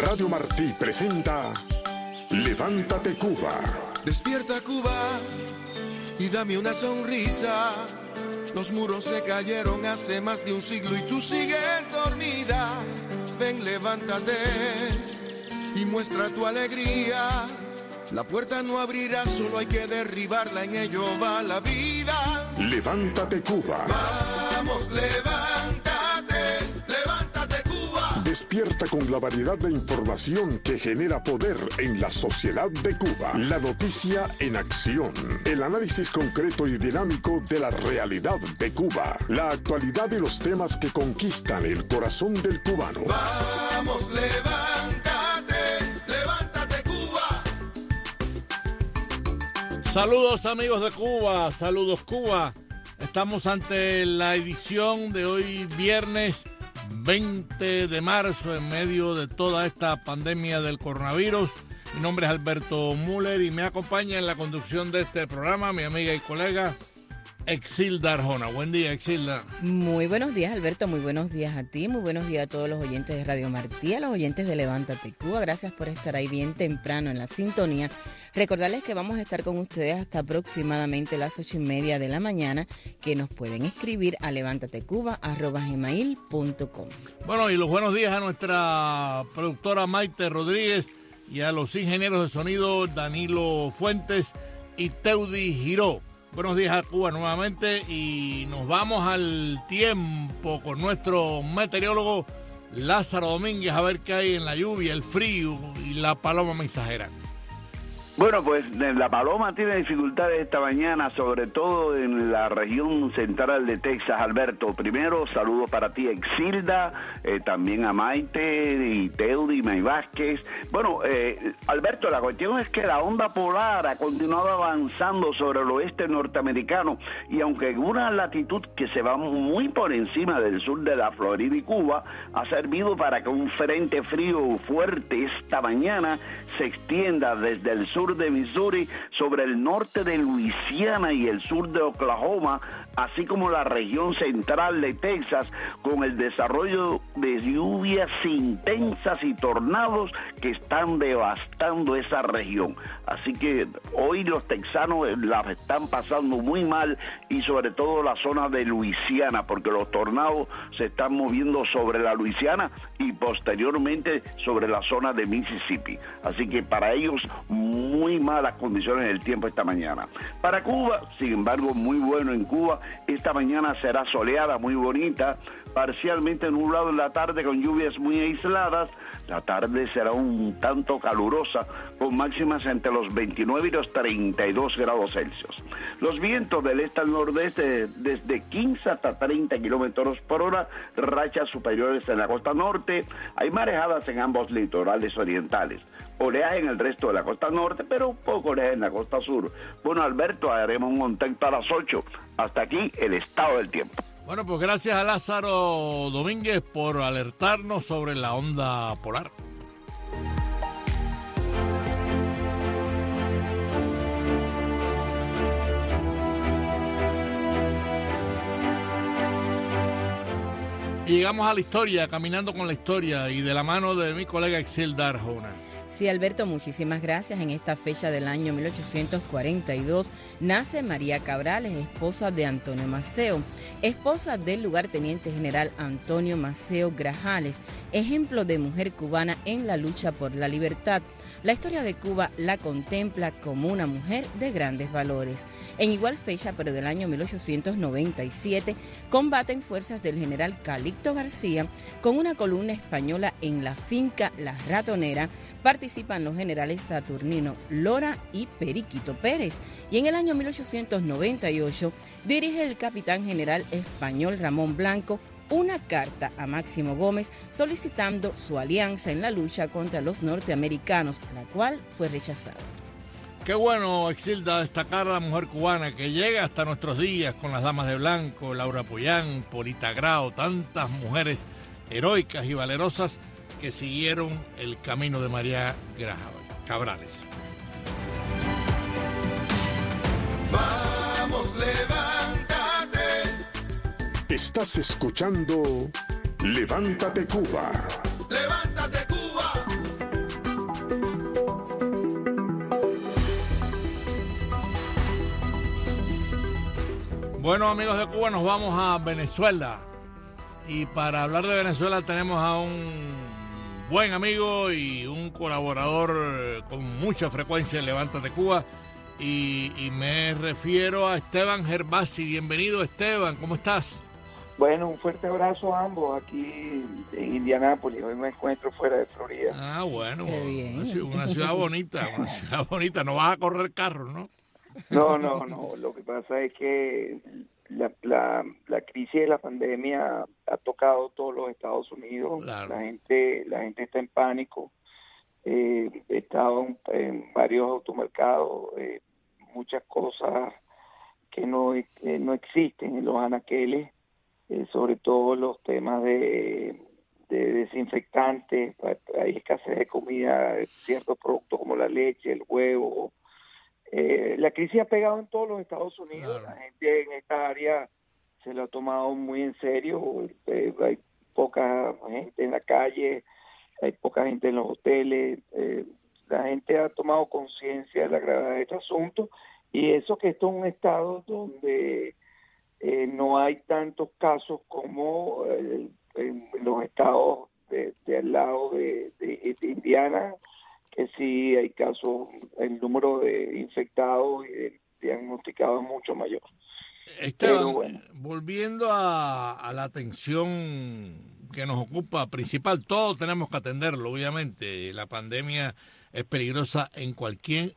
Radio Martí presenta Levántate Cuba. Despierta Cuba y dame una sonrisa. Los muros se cayeron hace más de un siglo y tú sigues dormida. Ven, levántate y muestra tu alegría. La puerta no abrirá, solo hay que derribarla, en ello va la vida. Levántate Cuba. Vamos, levántate, levántate Cuba. Despierta con la variedad de información que genera poder en la sociedad de Cuba. La noticia en acción. El análisis concreto y dinámico de la realidad de Cuba. La actualidad y los temas que conquistan el corazón del cubano. Vamos, levántate, levántate Cuba. Saludos amigos de Cuba, saludos Cuba. Estamos ante la edición de hoy viernes 20 de marzo en medio de toda esta pandemia del coronavirus. Mi nombre es Alberto Müller y me acompaña en la conducción de este programa mi amiga y colega Exilda Arjona. Buen día, Exilda. Muy buenos días, Alberto. Muy buenos días a ti. Muy buenos días a todos los oyentes de Radio Martí, a los oyentes de Levántate Cuba. Gracias por estar ahí bien temprano en la sintonía. Recordarles que vamos a estar con ustedes hasta aproximadamente las 8:30 de la mañana, que nos pueden escribir a levantatecuba@gmail.com. Bueno, y los buenos días a nuestra productora Maite Rodríguez y a los ingenieros de sonido Danilo Fuentes y Teudi Giró. Buenos días a Cuba nuevamente y nos vamos al tiempo con nuestro meteorólogo Lázaro Domínguez a ver qué hay en la lluvia, el frío y la paloma mensajera. Bueno, pues la paloma tiene dificultades esta mañana, sobre todo en la región central de Texas, Alberto. Primero, saludos para ti, Exilda, también a Maite y Teudi, May Vázquez. Bueno, Alberto, la cuestión es que la onda polar ha continuado avanzando sobre el oeste norteamericano y aunque en una latitud que se va muy por encima del sur de la Florida y Cuba, ha servido para que un frente frío fuerte esta mañana se extienda desde el sur de Missouri sobre el norte de Luisiana y el sur de Oklahoma, así como la región central de Texas, con el desarrollo de lluvias intensas y tornados que están devastando esa región. Así que hoy los texanos la están pasando muy mal y sobre todo la zona de Luisiana, porque los tornados se están moviendo sobre la Luisiana y posteriormente sobre la zona de Mississippi. Así que para ellos muy malas condiciones del tiempo esta mañana. Para Cuba, sin embargo, muy bueno en Cuba. Esta mañana será soleada, muy bonita, parcialmente nublado en la tarde con lluvias muy aisladas. La tarde será un tanto calurosa, con máximas entre los 29 y los 32 grados Celsius. Los vientos del este al nordeste desde 15 hasta 30 kilómetros por hora, rachas superiores en la costa norte. Hay marejadas en ambos litorales orientales. Oleaje en el resto de la costa norte, pero poco oleaje en la costa sur. Bueno, Alberto, haremos un contacto a las 8. Hasta aquí el estado del tiempo. Bueno, pues gracias a Lázaro Domínguez por alertarnos sobre la onda polar. Y llegamos a la historia, caminando con la historia y de la mano de mi colega Exilda Arjona. Sí, Alberto, muchísimas gracias. En esta fecha del año 1842 nace María Cabrales, esposa de Antonio Maceo, esposa del lugarteniente general Antonio Maceo Grajales, ejemplo de mujer cubana en la lucha por la libertad. La historia de Cuba la contempla como una mujer de grandes valores. En igual fecha, pero del año 1897, combaten fuerzas del general Calixto García con una columna española en la finca La Ratonera. Participan los generales Saturnino Lora y Periquito Pérez. Y en el año 1898 dirige el capitán general español Ramón Blanco una carta a Máximo Gómez solicitando su alianza en la lucha contra los norteamericanos, la cual fue rechazada. Qué bueno, Exilda, destacar a la mujer cubana que llega hasta nuestros días con las Damas de Blanco, Laura Pollán, Polita Grau, tantas mujeres heroicas y valerosas que siguieron el camino de María Cabrales. Vamos, levántate. Estás escuchando Levántate Cuba. Levántate Cuba. Bueno, amigos de Cuba, nos vamos a Venezuela. Y para hablar de Venezuela tenemos a un buen amigo y un colaborador con mucha frecuencia en Levántate Cuba. Y me refiero a Esteban Gervasi. Bienvenido, Esteban. ¿Cómo estás? Bueno, un fuerte abrazo a ambos aquí en Indianápolis. Hoy me encuentro fuera de Florida. Ah, bueno. Qué bien. Una ciudad bonita, una ciudad bonita. No vas a correr carro, ¿no? No. Lo que pasa es que la crisis de la pandemia ha tocado todos los Estados Unidos. Claro. La gente está en pánico. He estado en varios automercados, muchas cosas que no existen en los anaqueles, sobre todo los temas de desinfectantes. Hay escasez de comida, de ciertos productos como la leche, el huevo. La crisis ha pegado en todos los Estados Unidos. Claro. La gente en esta área se lo ha tomado muy en serio. Hay poca gente en la calle, hay poca gente en los hoteles. La gente ha tomado conciencia de la gravedad de este asunto, y eso que esto es un estado donde no hay tantos casos como en los estados de al lado de Indiana, que sí hay casos, el número de infectados y diagnosticados es mucho mayor. Esteban, bueno, volviendo a la atención que nos ocupa principal, todos tenemos que atenderlo, obviamente. La pandemia es peligrosa en cualquier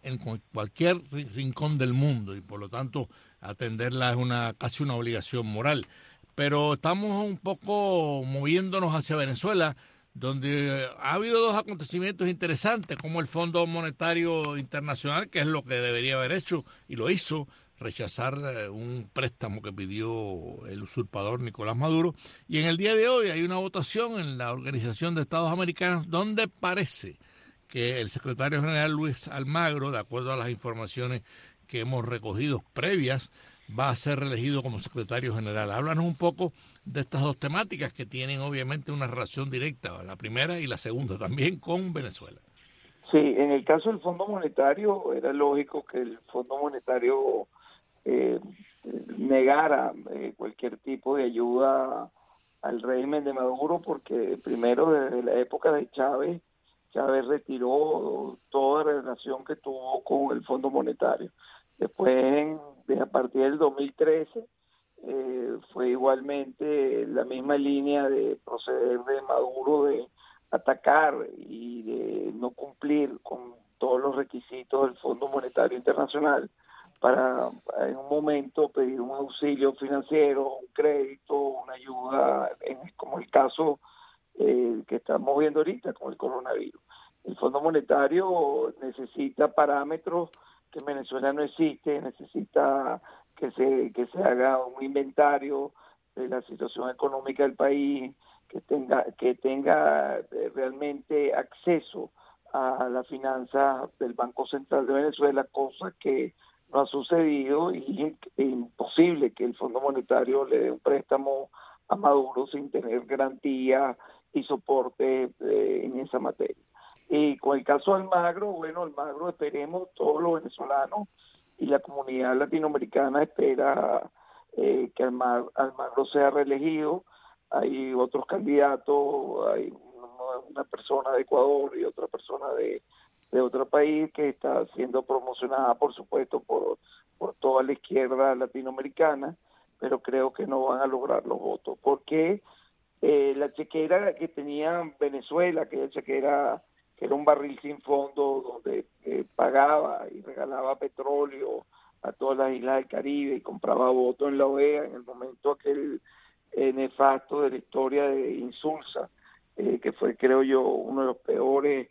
rincón del mundo y por lo tanto atenderla es casi una obligación moral. Pero estamos un poco moviéndonos hacia Venezuela, donde ha habido dos acontecimientos interesantes, como el Fondo Monetario Internacional, que es lo que debería haber hecho y lo hizo, rechazar un préstamo que pidió el usurpador Nicolás Maduro. Y en el día de hoy hay una votación en la Organización de Estados Americanos donde parece que el secretario general Luis Almagro, de acuerdo a las informaciones que hemos recogido previas, va a ser reelegido como secretario general. Háblanos un poco de estas dos temáticas que tienen obviamente una relación directa, la primera y la segunda también, con Venezuela. sí, en el caso del Fondo Monetario era lógico que el Fondo Monetario negara cualquier tipo de ayuda al régimen de Maduro, porque primero desde la época de Chávez retiró toda relación que tuvo con el Fondo Monetario. Después, a partir del 2013, fue igualmente la misma línea de proceder de Maduro de atacar y de no cumplir con todos los requisitos del Fondo Monetario Internacional para en un momento pedir un auxilio financiero, un crédito, una ayuda, como el caso que estamos viendo ahorita con el coronavirus. El Fondo Monetario necesita parámetros que en Venezuela no existe, necesita que se haga un inventario de la situación económica del país, que tenga realmente acceso a la finanza del Banco Central de Venezuela, cosa que no ha sucedido, y es imposible que el Fondo Monetario le dé un préstamo a Maduro sin tener garantía y soporte en esa materia. Y con el caso de Almagro, Almagro, esperemos, todos los venezolanos y la comunidad latinoamericana espera que Almagro sea reelegido. Hay otros candidatos, hay una persona de Ecuador y otra persona de otro país que está siendo promocionada, por supuesto, por toda la izquierda latinoamericana, pero creo que no van a lograr los votos, porque la chequera que tenía Venezuela, que era un barril sin fondo donde pagaba y regalaba petróleo a todas las islas del Caribe y compraba votos en la OEA en el momento aquel nefasto de la historia de Insulza, que fue, creo yo, uno de los peores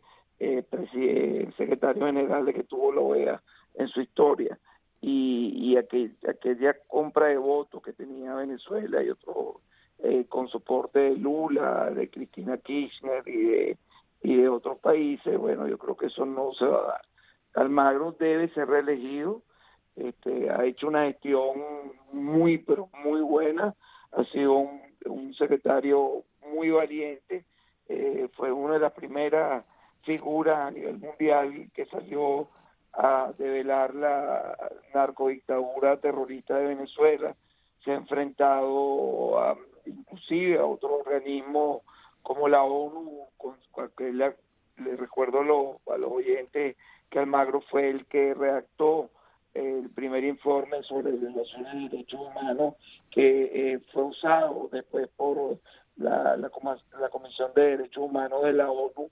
secretarios generales que tuvo la OEA en su historia, y aquella compra de votos que tenía Venezuela y otro con soporte de Lula, de Cristina Kirchner y de otros países, yo creo que eso no se va a dar. Almagro debe ser reelegido, ha hecho una gestión pero muy buena, ha sido un secretario muy valiente, fue una de las primeras figuras a nivel mundial que salió a develar la narcodictadura terrorista de Venezuela, se ha enfrentado inclusive a otros organismos como la ONU, que le recuerdo a los oyentes que Almagro fue el que redactó el primer informe sobre violaciones de derechos humanos que fue usado después por la Comisión de Derechos Humanos de la ONU,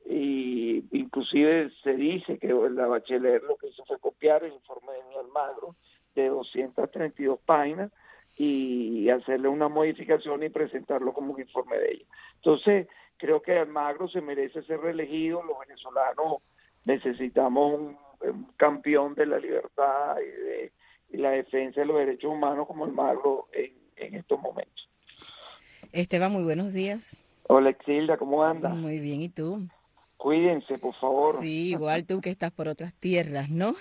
y inclusive se dice que la Bachelet lo que hizo fue copiar el informe de Almagro de 232 páginas y hacerle una modificación y presentarlo como un informe de ella. Entonces, creo que Almagro se merece ser reelegido. Los venezolanos necesitamos un campeón de la libertad y la defensa de los derechos humanos como Almagro en estos momentos. Esteban, muy buenos días. Hola, Exilda, ¿cómo andas? Muy bien, ¿y tú? Cuídense, por favor. Sí, igual tú que estás por otras tierras, ¿no?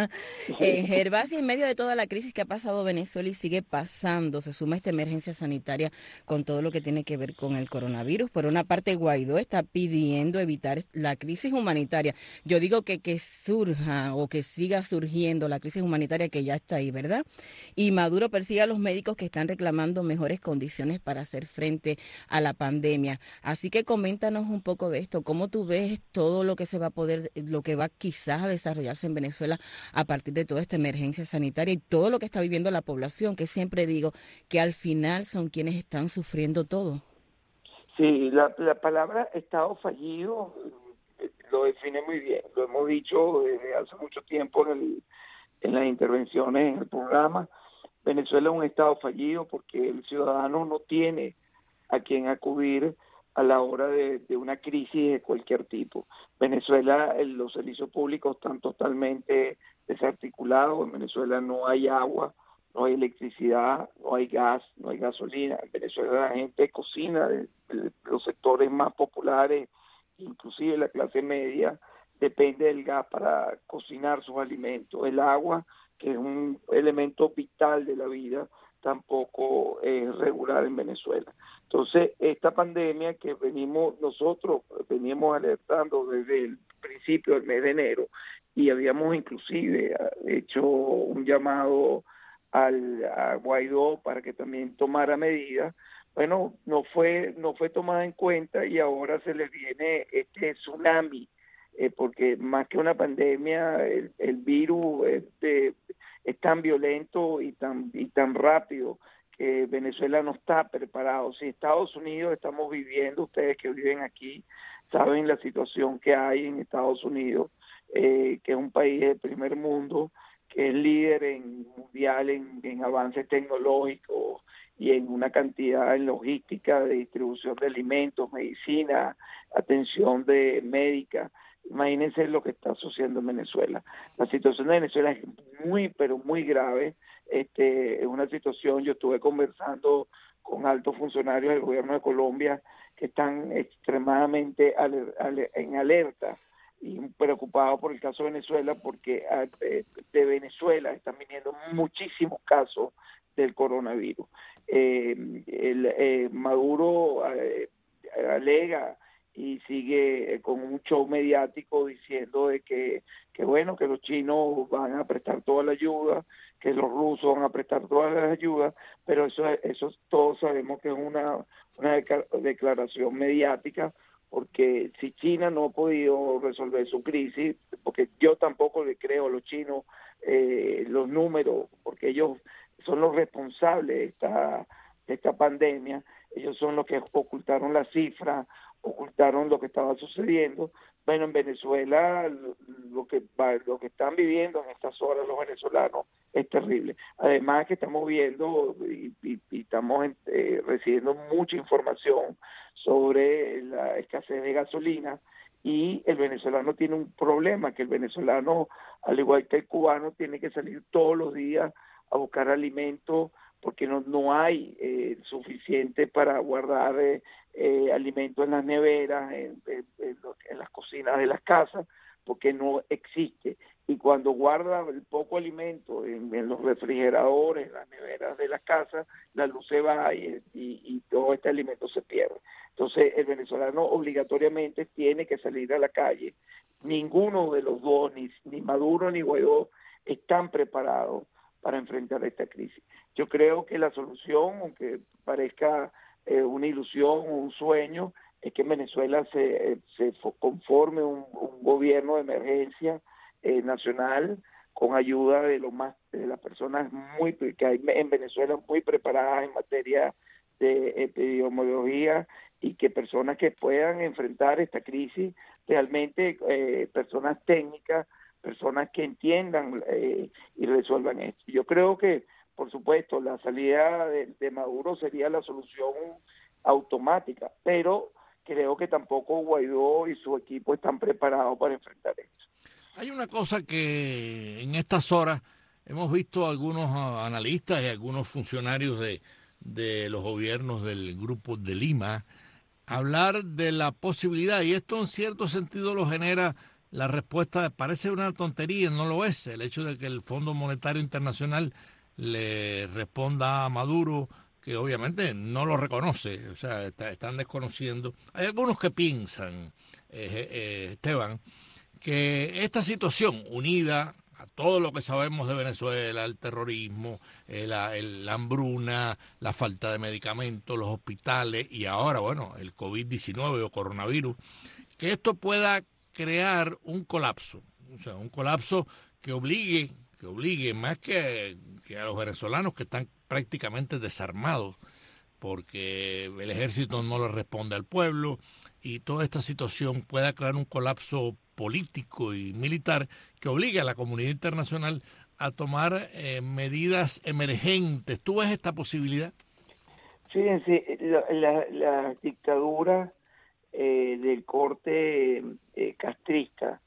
Gervasio, en medio de toda la crisis que ha pasado Venezuela y sigue pasando, se suma esta emergencia sanitaria con todo lo que tiene que ver con el coronavirus. Por una parte, Guaidó está pidiendo evitar la crisis humanitaria. Yo digo que surja o que siga surgiendo la crisis humanitaria que ya está ahí, ¿verdad? Y Maduro persigue a los médicos que están reclamando mejores condiciones para hacer frente a la pandemia. Así que coméntanos un poco de esto. ¿Cómo tú ves todo lo que se va a poder, lo que va quizás a desarrollarse en Venezuela a partir de toda esta emergencia sanitaria y todo lo que está viviendo la población, que siempre digo que al final son quienes están sufriendo todo? Sí, la palabra Estado fallido lo define muy bien. Lo hemos dicho desde hace mucho tiempo en las intervenciones en el programa. Venezuela es un Estado fallido porque el ciudadano no tiene a quien acudir a la hora de una crisis de cualquier tipo. Venezuela, los servicios públicos están totalmente desarticulados. En Venezuela no hay agua, no hay electricidad, no hay gas, no hay gasolina. En Venezuela la gente cocina de los sectores más populares, inclusive la clase media, depende del gas para cocinar sus alimentos. El agua, que es un elemento vital de la vida, tampoco es regular en Venezuela. Entonces, esta pandemia que nosotros veníamos alertando desde el principio del mes de enero, y habíamos inclusive hecho un llamado a Guaidó para que también tomara medidas, bueno, no fue tomada en cuenta y ahora se le viene este tsunami, porque más que una pandemia, el virus es tan violento y tan rápido que Venezuela no está preparado. Si Estados Unidos estamos viviendo, ustedes que viven aquí saben la situación que hay en Estados Unidos, que es un país del primer mundo, que es líder mundial en avances tecnológicos y en una cantidad en logística de distribución de alimentos, medicina, atención médica. Imagínense lo que está sucediendo en Venezuela. La situación de Venezuela es muy, pero muy grave. Es una situación, yo estuve conversando con altos funcionarios del gobierno de Colombia que están extremadamente en alerta y preocupados por el caso de Venezuela, porque de Venezuela están viniendo muchísimos casos del coronavirus. Maduro alega y sigue con un show mediático diciendo de que bueno, que los chinos van a prestar toda la ayuda, que los rusos van a prestar todas las ayudas, pero eso todos sabemos que es una declaración mediática, porque si China no ha podido resolver su crisis, porque yo tampoco le creo a los chinos los números, porque ellos son los responsables de esta pandemia, ellos son los que ocultaron las cifras, ocultaron lo que estaba sucediendo. Bueno, en Venezuela lo que están viviendo en estas horas los venezolanos es terrible. Además que estamos viendo y estamos recibiendo mucha información sobre la escasez de gasolina, y el venezolano tiene un problema, que el venezolano, al igual que el cubano, tiene que salir todos los días a buscar alimentos, porque no hay suficiente para guardar alimentos en las neveras, en las cocinas de las casas, porque no existe. Y cuando guarda el poco alimento en los refrigeradores, en las neveras de las casas, la luz se va y todo este alimento se pierde. Entonces, el venezolano obligatoriamente tiene que salir a la calle. Ninguno de los dos, ni Maduro ni Guaidó, están preparados para enfrentar esta crisis. Yo creo que la solución, aunque parezca una ilusión o un sueño, es que en Venezuela se conforme un gobierno de emergencia nacional con ayuda de las personas que hay en Venezuela muy preparadas en materia de epidemiología, y que personas que puedan enfrentar esta crisis realmente, personas técnicas, personas que entiendan y resuelvan esto. Yo creo que, por supuesto, la salida de Maduro sería la solución automática, pero creo que tampoco Guaidó y su equipo están preparados para enfrentar esto. Hay una cosa que en estas horas hemos visto algunos analistas y algunos funcionarios de los gobiernos del Grupo de Lima hablar de la posibilidad, y esto en cierto sentido lo genera la respuesta, parece una tontería, no lo es, el hecho de que el Fondo Monetario Internacional le responda a Maduro, que obviamente no lo reconoce, o sea, están desconociendo. Hay algunos que piensan, Esteban, que esta situación, unida a todo lo que sabemos de Venezuela, el terrorismo, la hambruna, la falta de medicamentos, los hospitales y ahora, bueno, el COVID-19 o coronavirus, que esto pueda crear un colapso, o sea, un colapso que obligue más que a los venezolanos que están prácticamente desarmados, porque el ejército no le responde al pueblo, y toda esta situación pueda crear un colapso político y militar que obligue a la comunidad internacional a tomar medidas emergentes. ¿Tú ves esta posibilidad? Fíjense, la dictadura del corte castrista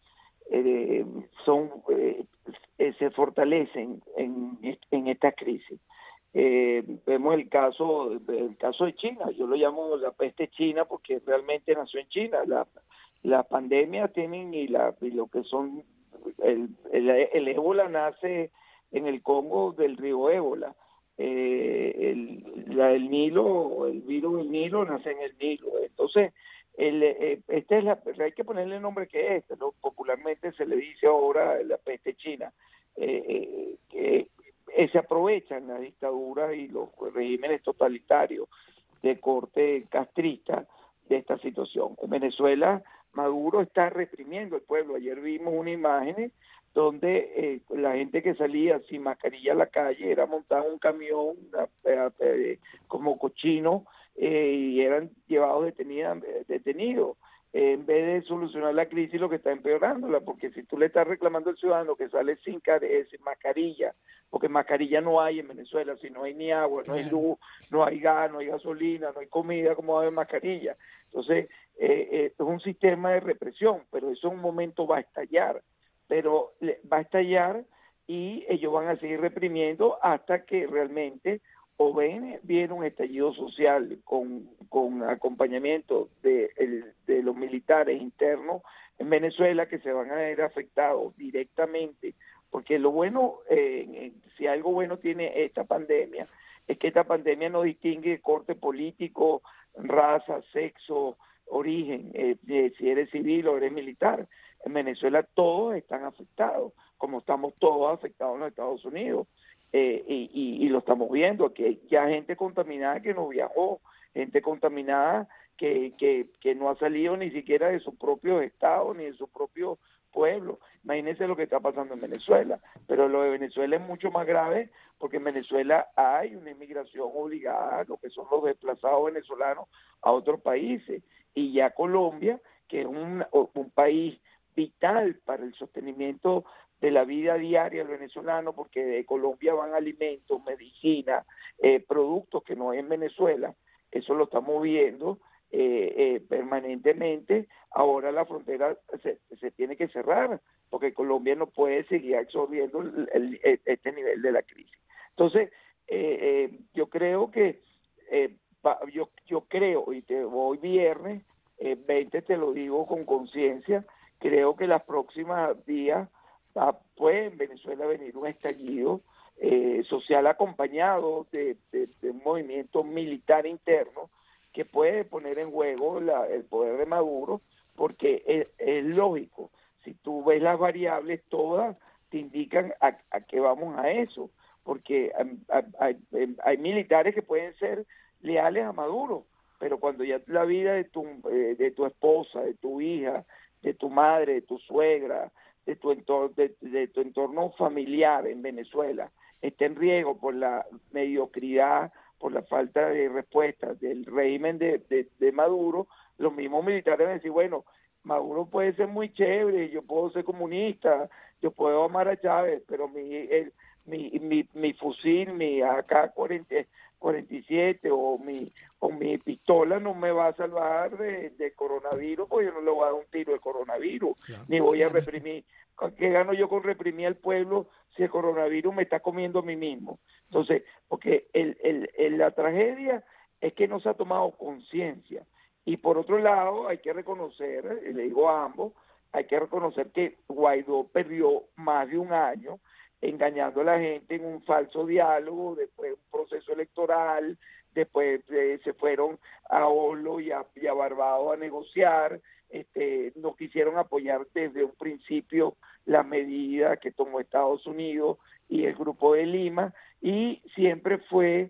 se fortalecen en esta crisis. Vemos el caso de China. Yo lo llamo la peste china porque realmente nació en China. La pandemia y lo que son el ébola nace en el Congo del río Ébola. El Nilo, el virus del Nilo nace en el Nilo. Entonces, hay que ponerle el nombre que es, ¿no? Popularmente se le dice ahora la peste china. Que se aprovechan las dictaduras y los regímenes totalitarios de corte castrista de esta situación. En Venezuela, Maduro está reprimiendo al pueblo. Ayer vimos una imagen donde la gente que salía sin mascarilla a la calle era montada en un camión como cochino, y eran llevados detenidos. En vez de solucionar la crisis, lo que está empeorándola, porque si tú le estás reclamando al ciudadano que sale sin mascarilla, porque mascarilla no hay en Venezuela, si no hay ni agua, no hay luz, no hay gas, no hay gasolina, no hay comida, ¿cómo va a haber mascarilla? Entonces, es un sistema de represión, pero eso en un momento va a estallar, y ellos van a seguir reprimiendo hasta que realmente viene un estallido social con acompañamiento de los militares internos en Venezuela, que se van a ver afectados directamente, porque lo bueno, si algo bueno tiene esta pandemia, es que esta pandemia no distingue corte político, raza, sexo, origen, si eres civil o eres militar. En Venezuela todos están afectados, como estamos todos afectados en los Estados Unidos. Y lo estamos viendo, que hay ya gente contaminada que no viajó, gente contaminada que no ha salido ni siquiera de su propio estado ni de su propio pueblo. Imagínense lo que está pasando en Venezuela, pero lo de Venezuela es mucho más grave, porque en Venezuela hay una inmigración obligada, lo que son los desplazados venezolanos a otros países, y ya Colombia, que es un país vital para el sostenimiento de la vida diaria del venezolano, porque de Colombia van alimentos, medicina, productos que no hay en Venezuela. Eso lo estamos viendo permanentemente. Ahora la frontera se tiene que cerrar, porque Colombia no puede seguir absorbiendo este nivel de la crisis. Entonces, yo creo que yo creo, y hoy viernes 20 te lo digo con conciencia, creo que las próximas días puede en Venezuela venir un estallido social acompañado de un movimiento militar interno que puede poner en juego el poder de Maduro, porque es lógico. Si tú ves las variables, todas te indican a que vamos a eso. porque hay militares que pueden ser leales a Maduro, pero cuando ya la vida de tu esposa, de tu hija, de tu madre, de tu suegra, de tu entorno familiar en Venezuela está en riesgo por la mediocridad, por la falta de respuesta del régimen de Maduro, los mismos militares van a decir, bueno, Maduro puede ser muy chévere, yo puedo ser comunista, yo puedo amar a Chávez, pero mi fusil, mi AK-47 o mi pistola no me va a salvar de coronavirus, porque yo no le voy a dar un tiro de coronavirus, claro, ni voy a reprimir. ¿Qué gano yo con reprimir al pueblo si el coronavirus me está comiendo a mí mismo? Entonces, porque la tragedia es que no se ha tomado conciencia. Y por otro lado, hay que reconocer, y le digo a ambos, hay que reconocer que Guaidó perdió más de un año engañando a la gente en un falso diálogo, después un proceso electoral, después se fueron a Oslo y a Barbados a negociar, no quisieron apoyar desde un principio la medida que tomó Estados Unidos y el Grupo de Lima, y siempre fue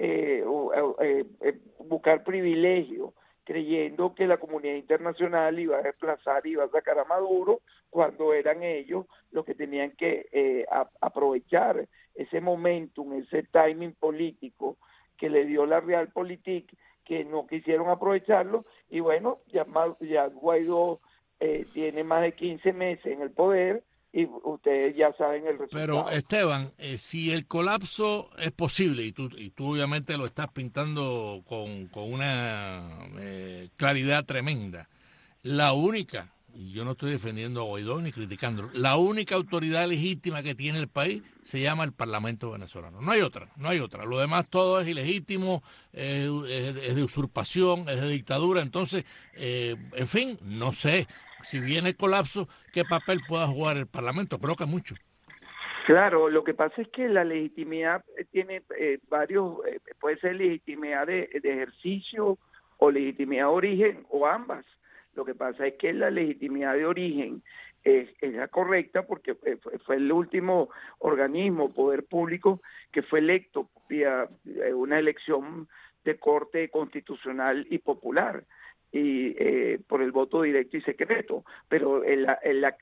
buscar privilegio, creyendo que la comunidad internacional iba a desplazar, iba a sacar a Maduro, cuando eran ellos los que tenían que aprovechar ese momentum, ese timing político que le dio la Realpolitik, que no quisieron aprovecharlo, y bueno, ya Guaidó tiene más de 15 meses en el poder, y ustedes ya saben el resultado. Pero Esteban, si el colapso es posible, y tú obviamente lo estás pintando con una claridad tremenda, la única, y yo no estoy defendiendo a Guaidó ni criticándolo, la única autoridad legítima que tiene el país se llama el Parlamento venezolano. No hay otra. Lo demás todo es ilegítimo, es de usurpación, es de dictadura. Entonces, en fin, no sé. Si viene el colapso, ¿qué papel pueda jugar el Parlamento? Creo que mucho. Claro, lo que pasa es que la legitimidad tiene varios, puede ser legitimidad de ejercicio o legitimidad de origen o ambas. Lo que pasa es que la legitimidad de origen es la correcta porque fue el último organismo, poder público, que fue electo vía una elección de corte constitucional y popular, y por el voto directo y secreto, pero la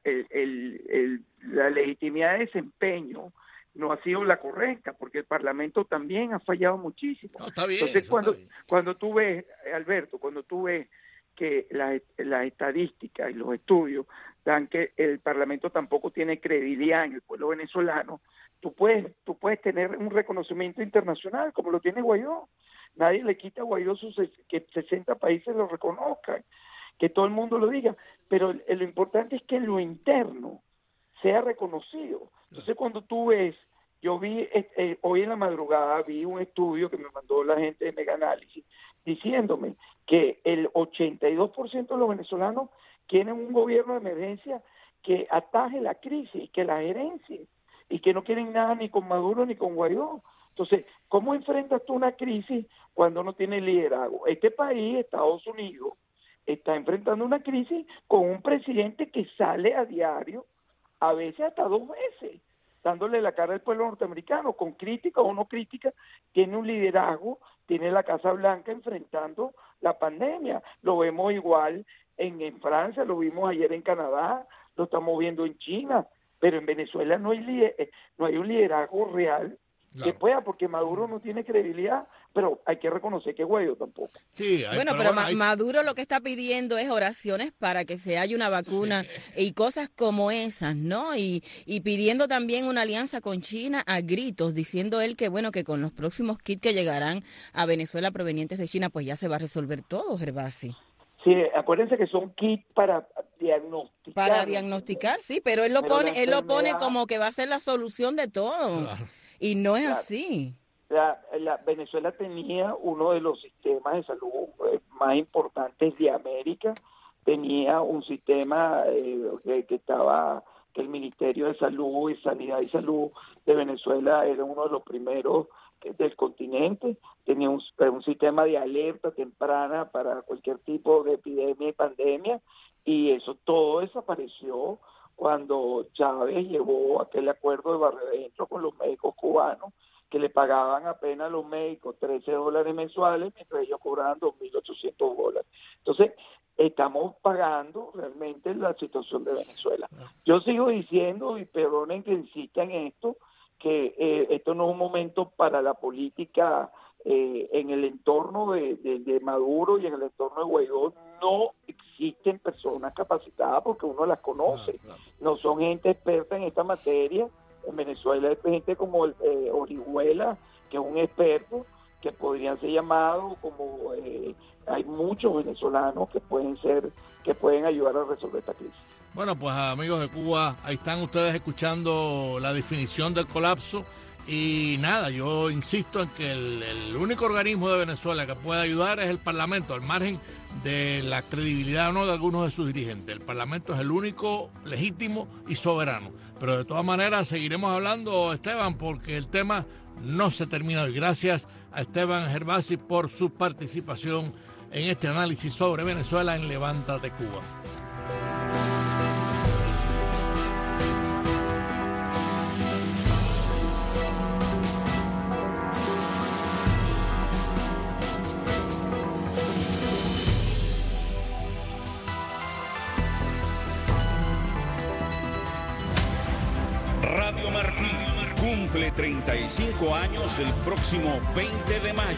legitimidad de desempeño no ha sido la correcta, porque el Parlamento también ha fallado muchísimo. No, está bien. Entonces, cuando tú ves, Alberto, que las estadísticas y los estudios dan que el Parlamento tampoco tiene credibilidad en el pueblo venezolano, tú puedes tener un reconocimiento internacional como lo tiene Guaidó. Nadie le quita a Guaidó que 60 países lo reconozcan, que todo el mundo lo diga, pero lo importante es que en lo interno sea reconocido. Entonces, cuando tú ves, yo vi hoy en la madrugada, vi un estudio que me mandó la gente de Mega Análisis diciéndome que el 82% de los venezolanos quieren un gobierno de emergencia que ataje la crisis, que la gerencie, y que no quieren nada ni con Maduro ni con Guaidó. Entonces, ¿cómo enfrentas tú una crisis cuando no tienes liderazgo? Este país, Estados Unidos, está enfrentando una crisis con un presidente que sale a diario, a veces hasta 2 veces, dándole la cara al pueblo norteamericano, con crítica o no crítica, tiene un liderazgo, tiene la Casa Blanca enfrentando la pandemia. Lo vemos igual en Francia, lo vimos ayer en Canadá, lo estamos viendo en China, pero en Venezuela no hay un liderazgo real. Claro. Que pueda, porque Maduro no tiene credibilidad, pero hay que reconocer que Guaidó tampoco. Sí, pero Maduro lo que está pidiendo es oraciones para que se haya una vacuna y cosas como esas, ¿no? Y pidiendo también una alianza con China a gritos, diciendo él que bueno, que con los próximos kits que llegarán a Venezuela provenientes de China, pues ya se va a resolver todo, Gervasi. Sí, acuérdense que son kits para diagnosticar. Para diagnosticar, sí, pero él lo pone como que va a ser la solución de todo. Claro. Y no es así. Venezuela tenía uno de los sistemas de salud más importantes de América. Tenía un sistema que el Ministerio de Salud y Sanidad y Salud de Venezuela era uno de los primeros del continente. Tenía un sistema de alerta temprana para cualquier tipo de epidemia y pandemia, y eso todo desapareció cuando Chávez llevó aquel acuerdo de Barrio con los médicos cubanos, que le pagaban apenas a los médicos $13 mensuales, mientras ellos cobraban $2.800. Entonces, estamos pagando realmente la situación de Venezuela. Yo sigo diciendo, y perdonen que insista en esto, que esto no es un momento para la política en el entorno de Maduro y en el entorno de Guaidó. No existen personas capacitadas porque uno las conoce. No son gente experta en esta materia. En Venezuela hay gente como Orihuela, que es un experto, que podrían ser llamados, como hay muchos venezolanos que pueden ayudar a resolver esta crisis. Bueno, pues amigos de Cuba, ahí están ustedes escuchando la definición del colapso. Y nada, yo insisto en que el único organismo de Venezuela que puede ayudar es el Parlamento, al margen de la credibilidad o no de algunos de sus dirigentes. El Parlamento es el único legítimo y soberano. Pero de todas maneras seguiremos hablando, Esteban, porque el tema no se termina hoy. Gracias a Esteban Gervasi por su participación en este análisis sobre Venezuela en Levántate Cuba. Radio Martí cumple 35 años el próximo 20 de mayo.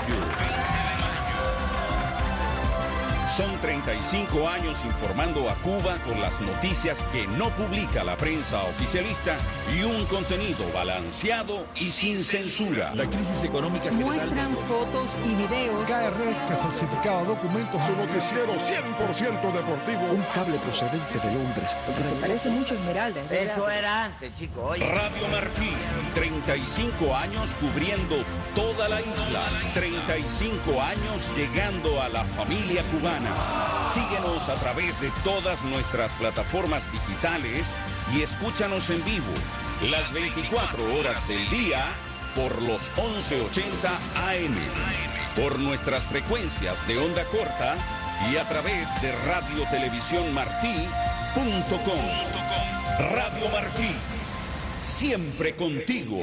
Son 35 años informando a Cuba con las noticias que no publica la prensa oficialista y un contenido balanceado y sin censura. La crisis económica general... Muestran fotos y videos. KRS que falsificaba documentos. Su noticiero 100% deportivo. Un cable procedente de Londres. Porque se parece mucho a Esmeralda. Eso era antes, chicos. Radio Martí, 35 años cubriendo toda la isla. 35 años llegando a la familia cubana. Síguenos a través de todas nuestras plataformas digitales y escúchanos en vivo las 24 horas del día por los 1180 AM, por nuestras frecuencias de onda corta y a través de radiotelevisionmartí.com. Radio Martí, siempre contigo.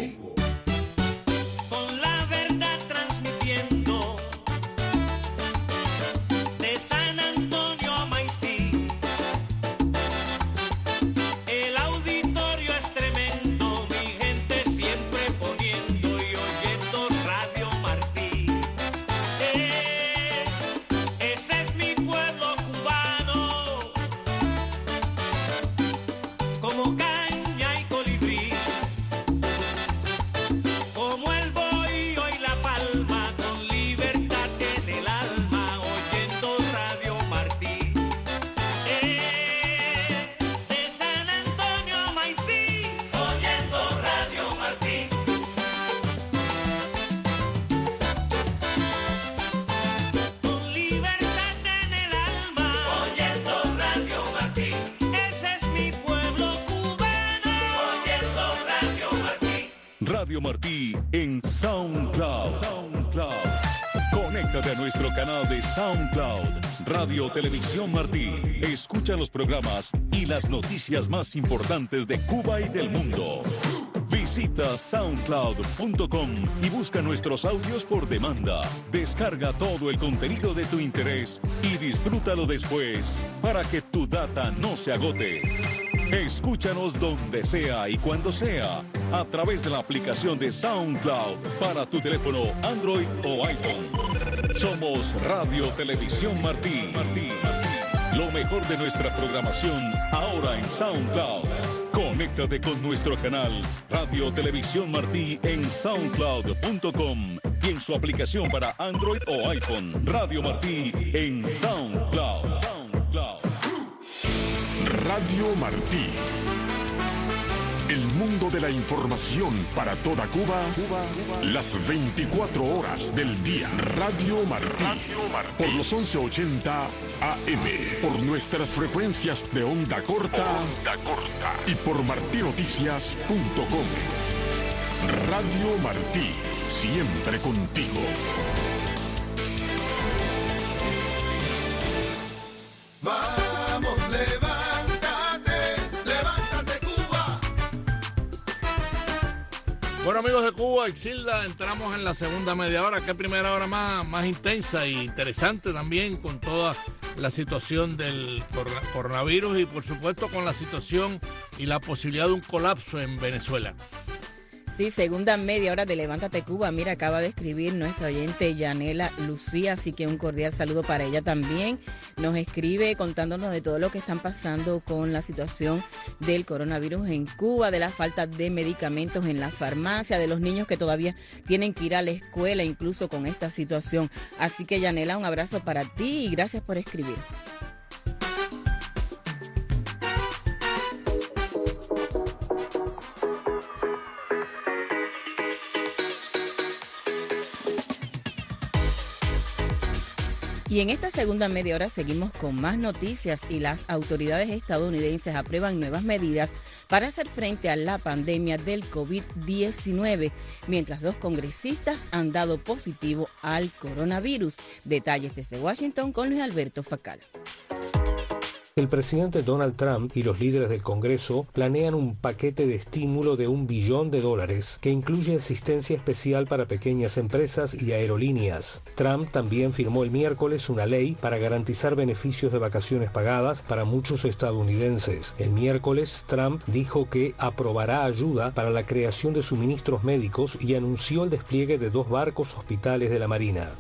Radio Martí en SoundCloud. Conéctate a nuestro canal de SoundCloud, Radio Televisión Martí. Escucha los programas y las noticias más importantes de Cuba y del mundo. Visita soundcloud.com y busca nuestros audios por demanda. Descarga todo el contenido de tu interés y disfrútalo después para que tu data no se agote. Escúchanos donde sea y cuando sea a través de la aplicación de SoundCloud para tu teléfono Android o iPhone. Somos Radio Televisión Martí. Lo mejor de nuestra programación ahora en SoundCloud. Conéctate con nuestro canal Radio Televisión Martí en soundcloud.com y en su aplicación para Android o iPhone. Radio Martí en SoundCloud. Radio Martí. El mundo de la información para toda Cuba, las 24 horas del día. Radio Martí. Por los 1180 AM. Por nuestras frecuencias de onda corta. Y por martinoticias.com. Radio Martí. Siempre contigo. Vamos, levántate Bueno, amigos de Cuba, Exilda, entramos en la segunda media hora, que es primera hora más intensa e interesante también, con toda la situación del coronavirus y por supuesto con la situación y la posibilidad de un colapso en Venezuela. Sí, segunda media hora de Levántate Cuba. Mira, acaba de escribir nuestra oyente Yanela Lucía, así que un cordial saludo para ella también. Nos escribe contándonos de todo lo que están pasando con la situación del coronavirus en Cuba, de la falta de medicamentos en la farmacia, de los niños que todavía tienen que ir a la escuela, incluso con esta situación. Así que Yanela, un abrazo para ti y gracias por escribir. Y en esta segunda media hora seguimos con más noticias y las autoridades estadounidenses aprueban nuevas medidas para hacer frente a la pandemia del COVID-19, mientras 2 congresistas han dado positivo al coronavirus. Detalles desde Washington con Luis Alberto Facal. El presidente Donald Trump y los líderes del Congreso planean un paquete de estímulo de $1 billón que incluye asistencia especial para pequeñas empresas y aerolíneas. Trump también firmó el miércoles una ley para garantizar beneficios de vacaciones pagadas para muchos estadounidenses. El miércoles, Trump dijo que aprobará ayuda para la creación de suministros médicos y anunció el despliegue de 2 barcos hospitales de la Marina.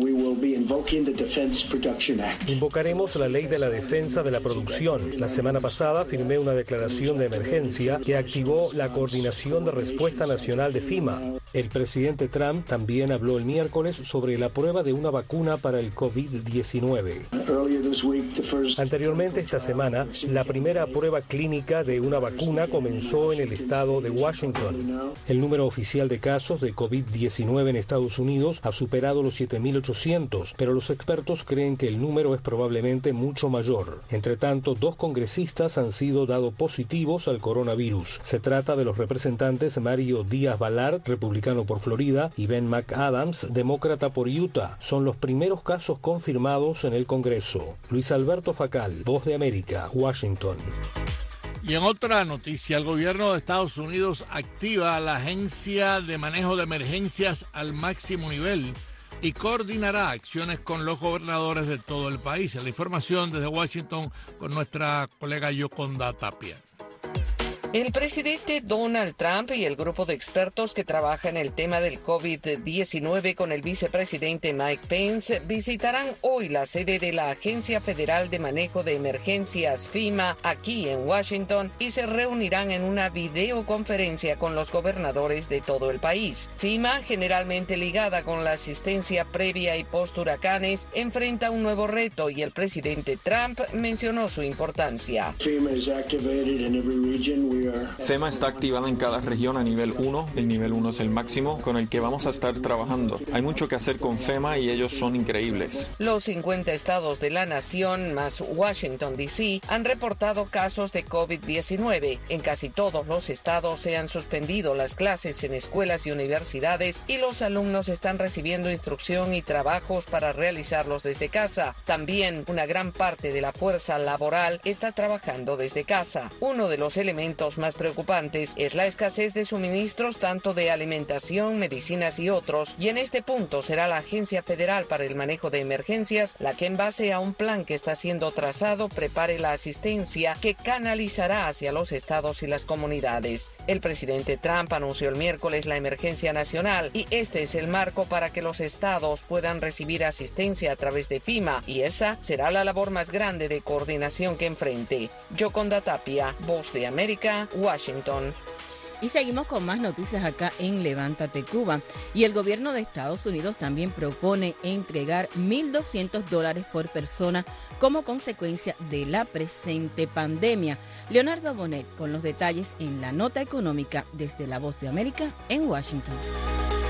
Invocaremos la ley de la defensa de la producción. La semana pasada firmé una declaración de emergencia que activó la Coordinación de Respuesta Nacional de FEMA. El presidente Trump también habló el miércoles sobre la prueba de una vacuna para el COVID-19. Anteriormente esta semana, la primera prueba clínica de una vacuna comenzó en el estado de Washington. El número oficial de casos de COVID-19 en Estados Unidos ha superado los 7.800, pero los expertos creen que el número es probablemente mucho mayor. Entre tanto, 2 congresistas han sido dados positivos al coronavirus. Se trata de los representantes Mario Díaz-Balart, republicano por Florida, y Ben McAdams, demócrata por Utah. Son los primeros casos confirmados en el Congreso. Luis Alberto Facal, Voz de América, Washington. Y en otra noticia, el gobierno de Estados Unidos activa la Agencia de Manejo de Emergencias al máximo nivel y coordinará acciones con los gobernadores de todo el país. La información desde Washington con nuestra colega Yoconda Tapia. El presidente Donald Trump y el grupo de expertos que trabaja en el tema del COVID-19 con el vicepresidente Mike Pence visitarán hoy la sede de la Agencia Federal de Manejo de Emergencias FEMA aquí en Washington y se reunirán en una videoconferencia con los gobernadores de todo el país. FEMA, generalmente ligada con la asistencia previa y post-huracanes, enfrenta un nuevo reto y el presidente Trump mencionó su importancia. FEMA está activada en cada región a nivel 1. El nivel 1 es el máximo con el que vamos a estar trabajando. Hay mucho que hacer con FEMA y ellos son increíbles. Los 50 estados de la nación, más Washington, D.C., han reportado casos de COVID-19. En casi todos los estados se han suspendido las clases en escuelas y universidades y los alumnos están recibiendo instrucción y trabajos para realizarlos desde casa. También una gran parte de la fuerza laboral está trabajando desde casa. Uno de los elementos más preocupantes es la escasez de suministros tanto de alimentación, medicinas y otros, y en este punto será la Agencia Federal para el Manejo de Emergencias la que en base a un plan que está siendo trazado prepare la asistencia que canalizará hacia los estados y las comunidades. El presidente Trump anunció el miércoles la emergencia nacional y este es el marco para que los estados puedan recibir asistencia a través de FEMA y esa será la labor más grande de coordinación que enfrente. Yoconda Tapia, Voz de América, Washington. Y seguimos con más noticias acá en Levántate Cuba. Y el gobierno de Estados Unidos también propone entregar $1,200 por persona como consecuencia de la presente pandemia. Leonardo Bonet con los detalles en la nota económica desde La Voz de América en Washington.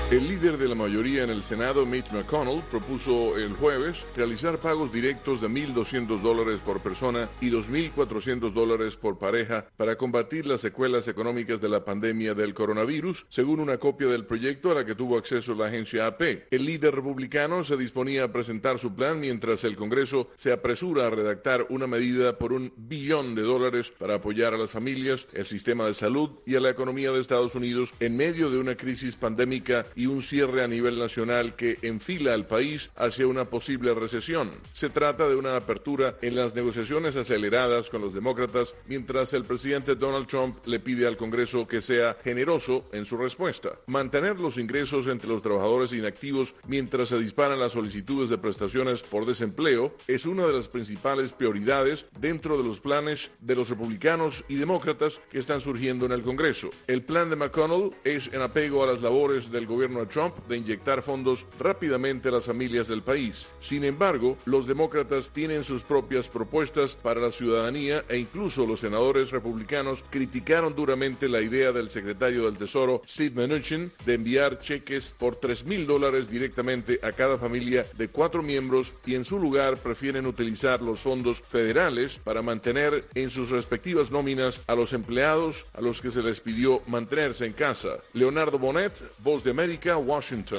El líder de la mayoría en el Senado, Mitch McConnell, propuso el jueves realizar pagos directos de $1,200 por persona y $2,400 por pareja para combatir las secuelas económicas de la pandemia del coronavirus, según una copia del proyecto a la que tuvo acceso la agencia AP. El líder republicano se disponía a presentar su plan mientras el Congreso se apresura a redactar una medida por $1 billón para apoyar a las familias, el sistema de salud y a la economía de Estados Unidos en medio de una crisis pandémica y un cierre a nivel nacional que enfila al país hacia una posible recesión. Se trata de una apertura en las negociaciones aceleradas con los demócratas, mientras el presidente Donald Trump le pide al Congreso que sea generoso en su respuesta. Mantener los ingresos entre los trabajadores inactivos mientras se disparan las solicitudes de prestaciones por desempleo es una de las principales prioridades dentro de los planes de los republicanos y demócratas que están surgiendo en el Congreso. El plan de McConnell es en apego a las labores del gobierno de Trump de inyectar fondos rápidamente a las familias del país. Sin embargo, los demócratas tienen sus propias propuestas para la ciudadanía e incluso los senadores republicanos criticaron duramente la idea del secretario del Tesoro, Steve Mnuchin, de enviar cheques por $3,000 directamente a cada familia de 4 miembros y en su lugar prefieren utilizar los fondos federales para mantener en sus respectivas nóminas a los empleados a los que se les pidió mantenerse en casa. Leonardo Bonet, Voz de América, Washington.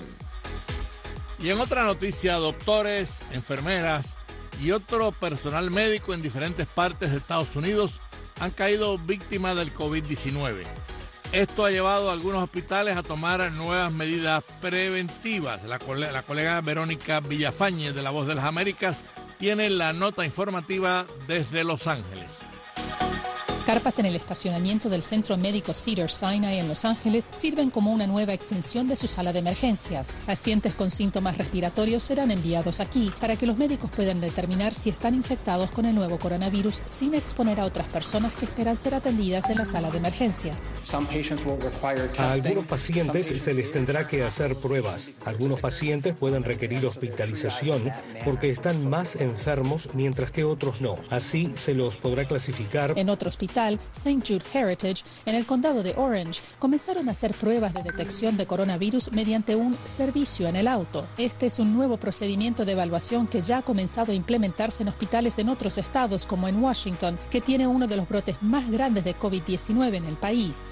Y en otra noticia, doctores, enfermeras y otro personal médico en diferentes partes de Estados Unidos han caído víctimas del COVID-19. Esto ha llevado a algunos hospitales a tomar nuevas medidas preventivas. La colega Verónica Villafañez de La Voz de las Américas tiene la nota informativa desde Los Ángeles. Carpas en el estacionamiento del Centro Médico Cedars-Sinai en Los Ángeles sirven como una nueva extensión de su sala de emergencias. Pacientes con síntomas respiratorios serán enviados aquí para que los médicos puedan determinar si están infectados con el nuevo coronavirus sin exponer a otras personas que esperan ser atendidas en la sala de emergencias. A algunos pacientes se les tendrá que hacer pruebas. Algunos pacientes pueden requerir hospitalización porque están más enfermos mientras que otros no. Así se los podrá clasificar. En otro hospital, St. Jude Heritage, en el condado de Orange, comenzaron a hacer pruebas de detección de coronavirus mediante un servicio en el auto. Este es un nuevo procedimiento de evaluación que ya ha comenzado a implementarse en hospitales en otros estados, como en Washington, que tiene uno de los brotes más grandes de COVID-19 en el país.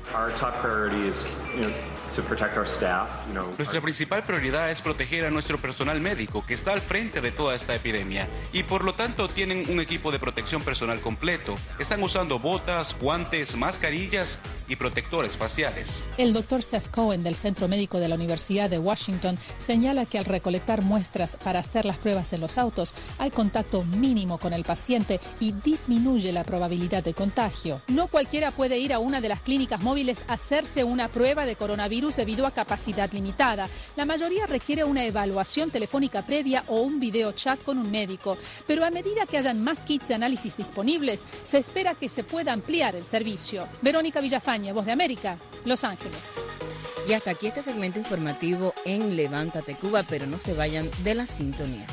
Nuestra principal prioridad es proteger a nuestro personal médico que está al frente de toda esta epidemia y por lo tanto tienen un equipo de protección personal completo. Están usando botas, guantes, mascarillas y protectores faciales. El doctor Seth Cohen del Centro Médico de la Universidad de Washington señala que al recolectar muestras para hacer las pruebas en los autos hay contacto mínimo con el paciente y disminuye la probabilidad de contagio. No cualquiera puede ir a una de las clínicas móviles a hacerse una prueba de coronavirus debido a capacidad limitada. La mayoría requiere una evaluación telefónica previa o un video chat con un médico. Pero a medida que hayan más kits de análisis disponibles, se espera que se pueda ampliar el servicio. Verónica Villafañe, Voz de América, Los Ángeles. Y hasta aquí este segmento informativo en Levántate Cuba, pero no se vayan de la sintonía.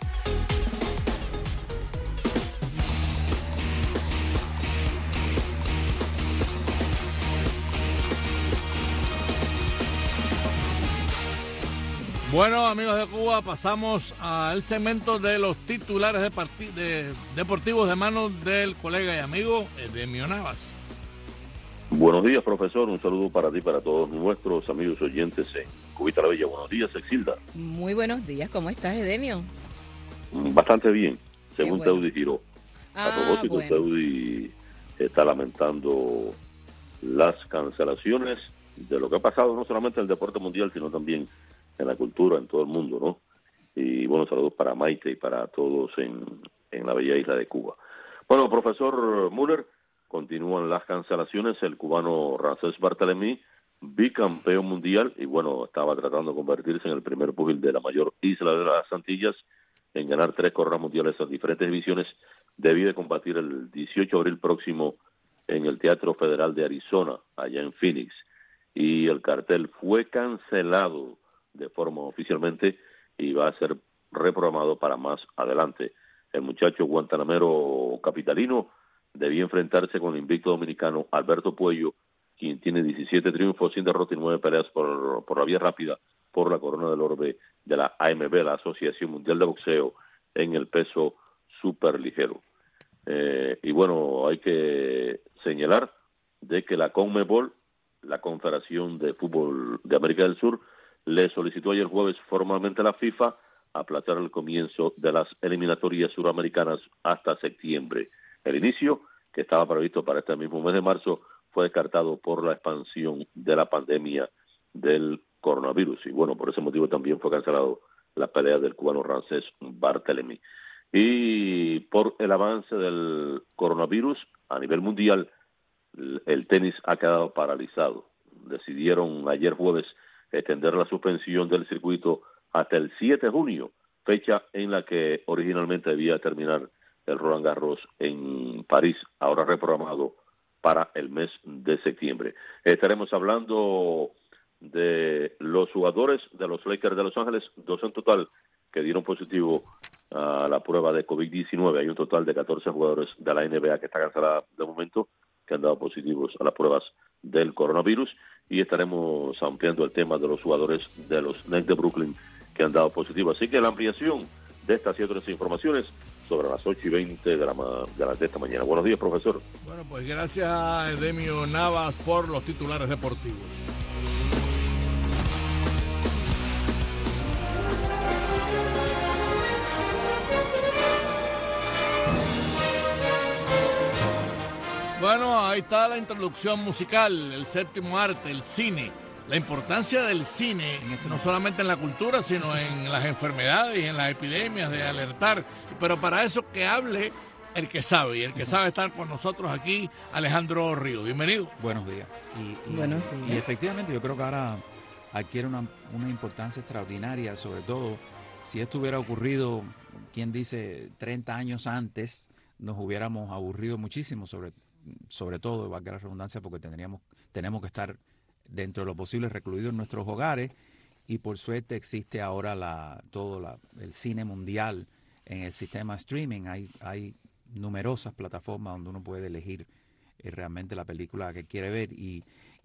Bueno, amigos de Cuba, pasamos al segmento de los titulares deportivos de manos del colega y amigo Edemio Navas. Buenos días, profesor. Un saludo para ti y para todos nuestros amigos oyentes en Cubita la Bella. Buenos días, Exilda. Muy buenos días. ¿Cómo estás, Edemio? Bastante bien, según bueno. Teudi Giró. A propósito, bueno. Teudi está lamentando las cancelaciones de lo que ha pasado no solamente en el deporte mundial, sino también en la cultura, en todo el mundo, ¿no? Y bueno, saludos para Maite y para todos en la bella isla de Cuba. Bueno, profesor Müller, continúan las cancelaciones. El cubano Ramsés Barthélémy, bicampeón mundial, y bueno, estaba tratando de convertirse en el primer púgil de la mayor isla de las Antillas en ganar 3 carreras mundiales en diferentes divisiones, debía de combatir el 18 de abril próximo en el Teatro Federal de Arizona, allá en Phoenix. Y el cartel fue cancelado de forma oficialmente y va a ser reprogramado para más adelante. El muchacho guantanamero capitalino debía enfrentarse con el invicto dominicano Alberto Puello, quien tiene 17 triunfos sin derrota y 9 peleas por la vía rápida por la corona del orbe de la AMB, la Asociación Mundial de Boxeo, en el peso superligero. Y bueno, hay que señalar de que la CONMEBOL, la Confederación de Fútbol de América del Sur, le solicitó ayer jueves formalmente a la FIFA aplazar el comienzo de las eliminatorias suramericanas hasta septiembre. El inicio, que estaba previsto para este mismo mes de marzo, fue descartado por la expansión de la pandemia del coronavirus. Y bueno, por ese motivo también fue cancelado la pelea del cubano Ramsés Barthelemy. Y por el avance del coronavirus a nivel mundial, el tenis ha quedado paralizado. Decidieron ayer jueves extender la suspensión del circuito hasta el 7 de junio, fecha en la que originalmente debía terminar el Roland Garros en París, ahora reprogramado para el mes de septiembre. Estaremos hablando de los jugadores de los Lakers de Los Ángeles, 2 en total que dieron positivo a la prueba de COVID-19. Hay un total de 14 jugadores de la NBA que está cancelada de momento, que han dado positivos a las pruebas del coronavirus, y estaremos ampliando el tema de los jugadores de los Nets de Brooklyn que han dado positivo. Así que la ampliación de estas y otras informaciones sobre las 8:20 de esta mañana. Buenos días, profesor. Bueno, pues gracias a Edemio Navas por los titulares deportivos. Bueno, ahí está la introducción musical, el séptimo arte, el cine. La importancia del cine, no solamente en la cultura, sino en las enfermedades y en las epidemias, de alertar. Pero para eso que hable el que sabe, y el que sabe estar con nosotros aquí, Alejandro Río. Bienvenido. Buenos días. Buenos días. Y efectivamente yo creo que ahora adquiere una importancia extraordinaria, sobre todo si esto hubiera ocurrido, quien dice, 30 años antes, nos hubiéramos aburrido muchísimo, sobre todo, valga la redundancia, porque tenemos que estar dentro de lo posible recluidos en nuestros hogares, y por suerte existe ahora el cine mundial en el sistema streaming. Hay numerosas plataformas donde uno puede elegir realmente la película que quiere ver, y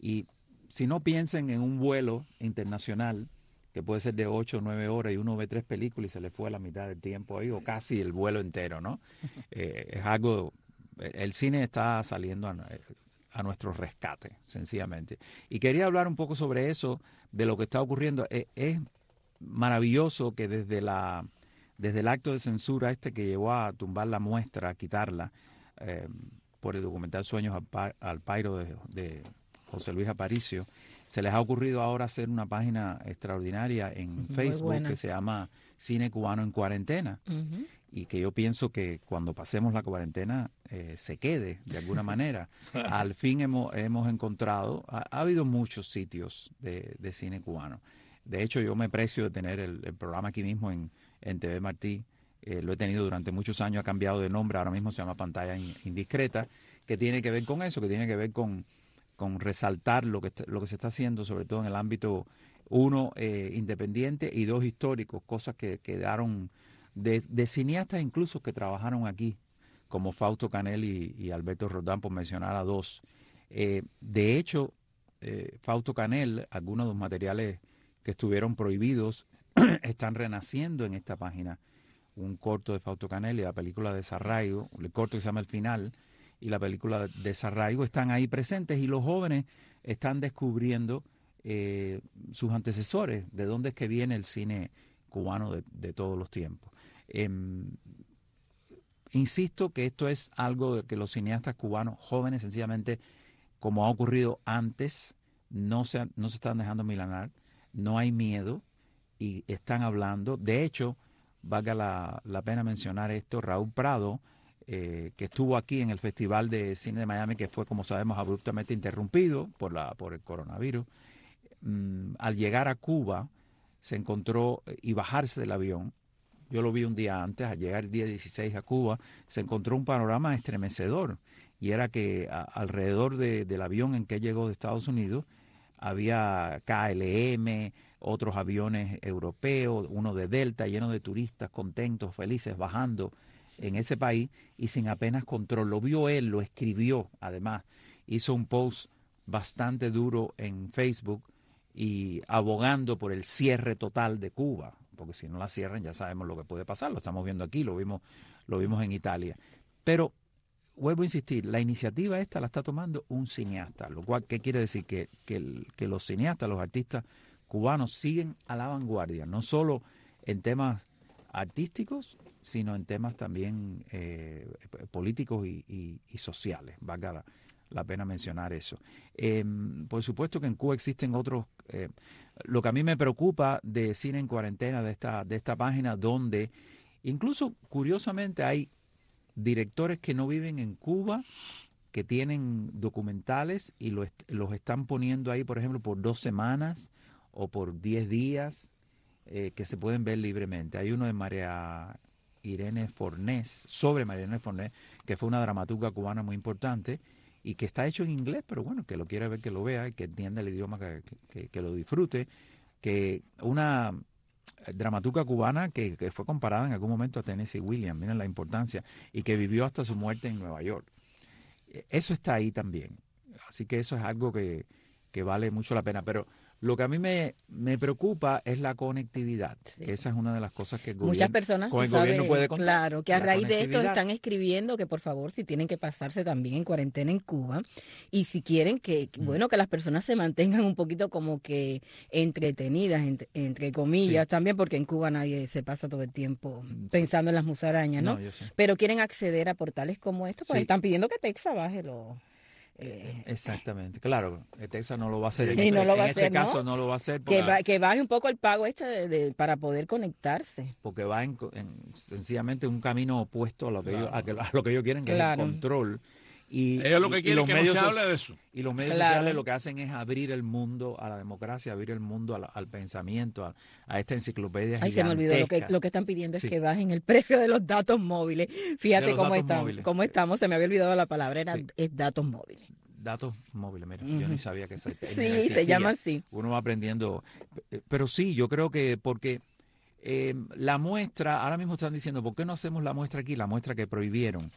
si no piensen en un vuelo internacional que puede ser de 8 o 9 horas y uno ve 3 películas y se le fue la mitad del tiempo ahí, o casi el vuelo entero, ¿no? Es algo... El cine está saliendo a nuestro rescate, sencillamente. Y quería hablar un poco sobre eso, de lo que está ocurriendo. Es maravilloso que desde el acto de censura que llevó a tumbar la muestra, a quitarla, por el documental Sueños al Pairo de José Luis Aparicio, se les ha ocurrido ahora hacer una página extraordinaria en Facebook que se llama Cine Cubano en Cuarentena. Uh-huh. Y que yo pienso que cuando pasemos la cuarentena se quede de alguna manera. Al fin hemos encontrado, ha habido muchos sitios de cine cubano. De hecho, yo me precio de tener el programa aquí mismo en TV Martí. Lo he tenido durante muchos años, ha cambiado de nombre, ahora mismo se llama Pantalla Indiscreta, que tiene que ver con eso, que tiene que ver con resaltar lo que se está haciendo, sobre todo en el ámbito, uno, independiente, y dos, histórico, cosas que quedaron de cineastas incluso que trabajaron aquí, como Fausto Canel y Alberto Roldán, por mencionar a dos. De hecho, Fausto Canel, algunos de los materiales que estuvieron prohibidos están renaciendo en esta página. Un corto de Fausto Canel y la película Desarraigo, el corto que se llama El Final, y la película Desarraigo están ahí presentes, y los jóvenes están descubriendo sus antecesores, de dónde es que viene el cine cubano de todos los tiempos. Insisto que esto es algo que los cineastas cubanos jóvenes, sencillamente, como ha ocurrido antes, no se están dejando milanar, no hay miedo y están hablando. De hecho, valga la pena mencionar esto, Raúl Prado, que estuvo aquí en el Festival de Cine de Miami, que fue, como sabemos, abruptamente interrumpido por el coronavirus, al llegar a Cuba se encontró, y bajarse del avión, yo lo vi un día antes, al llegar el día 16 a Cuba, se encontró un panorama estremecedor, y era que alrededor del avión en que llegó de Estados Unidos había KLM, otros aviones europeos, uno de Delta, lleno de turistas contentos, felices, bajando en ese país y sin apenas control. Lo vio él, lo escribió, además, hizo un post bastante duro en Facebook, y abogando por el cierre total de Cuba, porque si no la cierran ya sabemos lo que puede pasar, lo estamos viendo aquí, lo vimos en Italia. Pero vuelvo a insistir, la iniciativa esta la está tomando un cineasta, lo cual, ¿qué quiere decir? Que los cineastas, los artistas cubanos siguen a la vanguardia, no solo en temas artísticos, sino en temas también políticos y sociales, valga la pena mencionar eso. Por supuesto que en Cuba existen otros, lo que a mí me preocupa de Cine en Cuarentena, de esta página, donde incluso curiosamente hay directores que no viven en Cuba, que tienen documentales y los están poniendo ahí, por ejemplo, por 2 semanas o por 10 días, que se pueden ver libremente. Hay uno de María Irene Fornés, sobre María Irene Fornés, que fue una dramaturga cubana muy importante y que está hecho en inglés, pero bueno, que lo quiera ver, que lo vea y que entienda el idioma, que lo disfrute. Que una dramaturga cubana que fue comparada en algún momento a Tennessee Williams, miren la importancia, y que vivió hasta su muerte en Nueva York. Eso está ahí también. Así que eso es algo que vale mucho la pena. Pero lo que a mí me preocupa es la conectividad, que esa es una de las cosas que el gobierno, muchas personas, con el gobierno puede contar. Claro, que a raíz de esto están escribiendo que por favor, si tienen que pasarse también en cuarentena en Cuba, y si quieren que las personas se mantengan un poquito como que entretenidas, entre comillas, también, porque en Cuba nadie se pasa todo el tiempo pensando en las musarañas, ¿no? Yo sé. Pero quieren acceder a portales como estos, pues están pidiendo que Texas baje los... Exactamente, claro, Texas no lo va a hacer. En este caso no lo va a hacer. Que baje un poco el pago para poder conectarse. Porque va sencillamente un camino opuesto a lo que ellos quieren, que es el control. Y ellos lo que quieren es que no se hable de eso. Y los medios sociales lo que hacen es abrir el mundo a la democracia, abrir el mundo al pensamiento, a esta enciclopedia gigantesca. Se me olvidó, lo que están pidiendo es que bajen el precio de los datos móviles. Fíjate cómo estamos, se me había olvidado la palabra, es datos móviles. Datos móviles, mira, yo ni sabía que se llama así. Uno va aprendiendo, pero sí, yo creo que porque la muestra, ahora mismo están diciendo, ¿por qué no hacemos la muestra aquí? La muestra que prohibieron.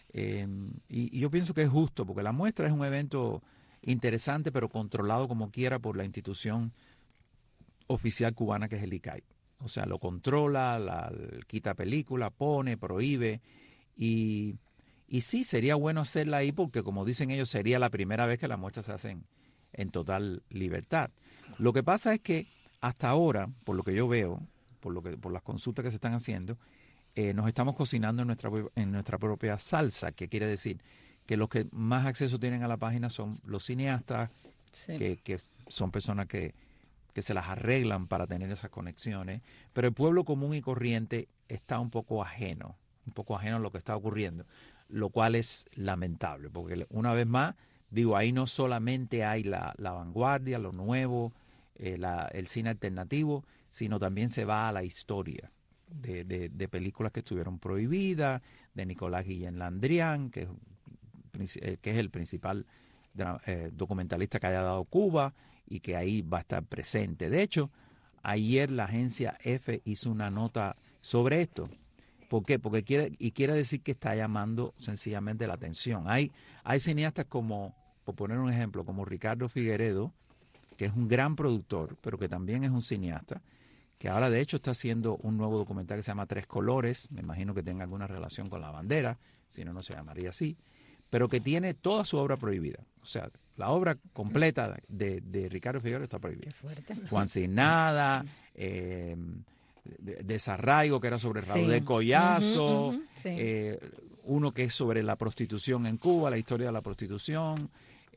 Y yo pienso que es justo, porque la muestra es un evento interesante, pero controlado como quiera por la institución oficial cubana que es el ICAI. O sea, lo controla, quita película, pone, prohíbe, y sí, sería bueno hacerla ahí porque, como dicen ellos, sería la primera vez que las muestras se hacen en total libertad. Lo que pasa es que hasta ahora, por lo que yo veo, por las consultas que se están haciendo, nos estamos cocinando en nuestra propia salsa, que quiere decir que los que más acceso tienen a la página son los cineastas, que son personas que se las arreglan para tener esas conexiones, pero el pueblo común y corriente está un poco ajeno a lo que está ocurriendo, lo cual es lamentable, porque una vez más, digo, ahí no solamente hay la vanguardia, lo nuevo, el cine alternativo, sino también se va a la historia de películas que estuvieron prohibidas, de Nicolás Guillén Landrian, que es el principal documentalista que haya dado Cuba y que ahí va a estar presente. De hecho, ayer la agencia EFE hizo una nota sobre esto. ¿Por qué? Porque quiere decir que está llamando sencillamente la atención. Hay cineastas como, por poner un ejemplo, como Ricardo Figueredo, que es un gran productor, pero que también es un cineasta, que ahora de hecho está haciendo un nuevo documental que se llama Tres Colores, me imagino que tenga alguna relación con la bandera, si no, no se llamaría así, pero que tiene toda su obra prohibida. O sea, la obra completa de Ricardo Figueroa está prohibida. Qué fuerte. Juan Sin Nada, Desarraigo, que era sobre Raúl de Collazo, uno que es sobre la prostitución en Cuba, la historia de la prostitución,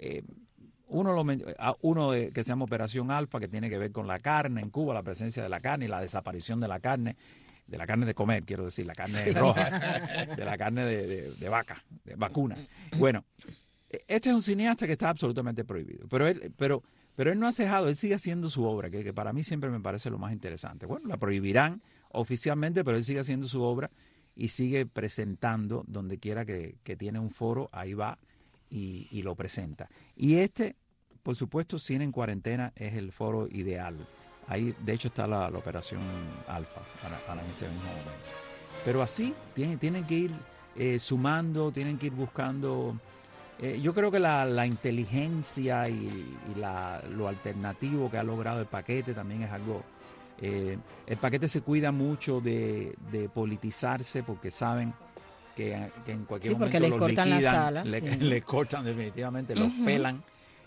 uno que se llama Operación Alfa, que tiene que ver con la carne en Cuba, la presencia de la carne y la desaparición de la carne de comer, quiero decir, la carne roja, de la carne de vaca, de vacuna. Bueno, este es un cineasta que está absolutamente prohibido, pero él no ha cejado, él sigue haciendo su obra, que para mí siempre me parece lo más interesante. Bueno, la prohibirán oficialmente, pero él sigue haciendo su obra y sigue presentando donde quiera que tiene un foro, ahí va y lo presenta. Y por supuesto, Cine en Cuarentena es el foro ideal. Ahí, de hecho, está la Operación Alfa para este mismo momento. Pero así, tienen que ir sumando, tienen que ir buscando Yo creo que la inteligencia y lo alternativo que ha logrado el paquete también es algo... el paquete se cuida mucho de politizarse porque saben que en cualquier momento les los cortan liquidan, la sala, les cortan definitivamente, los pelan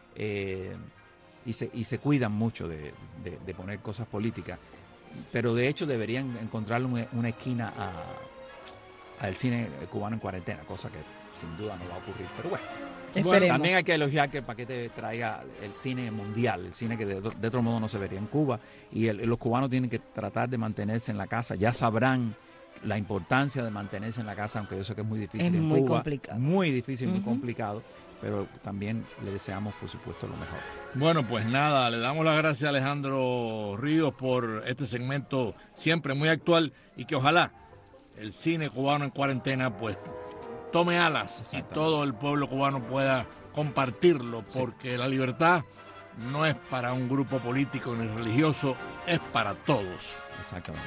y se cuidan mucho de poner cosas políticas. Pero de hecho deberían encontrarle una esquina al cine cubano en cuarentena, cosa que sin duda no va a ocurrir. Pero bueno, también hay que elogiar que el paquete traiga el cine mundial, el cine que de otro modo no se vería en Cuba, y los cubanos tienen que tratar de mantenerse en la casa. Ya sabrán la importancia de mantenerse en la casa, aunque yo sé que es muy difícil en Cuba, complicado. Muy difícil, muy complicado, pero también le deseamos, por supuesto, lo mejor. Bueno, pues nada, le damos las gracias a Alejandro Ríos por este segmento siempre muy actual y que ojalá el cine cubano en cuarentena pues tome alas y todo el pueblo cubano pueda compartirlo, porque la libertad no es para un grupo político ni religioso, es para todos. Exactamente.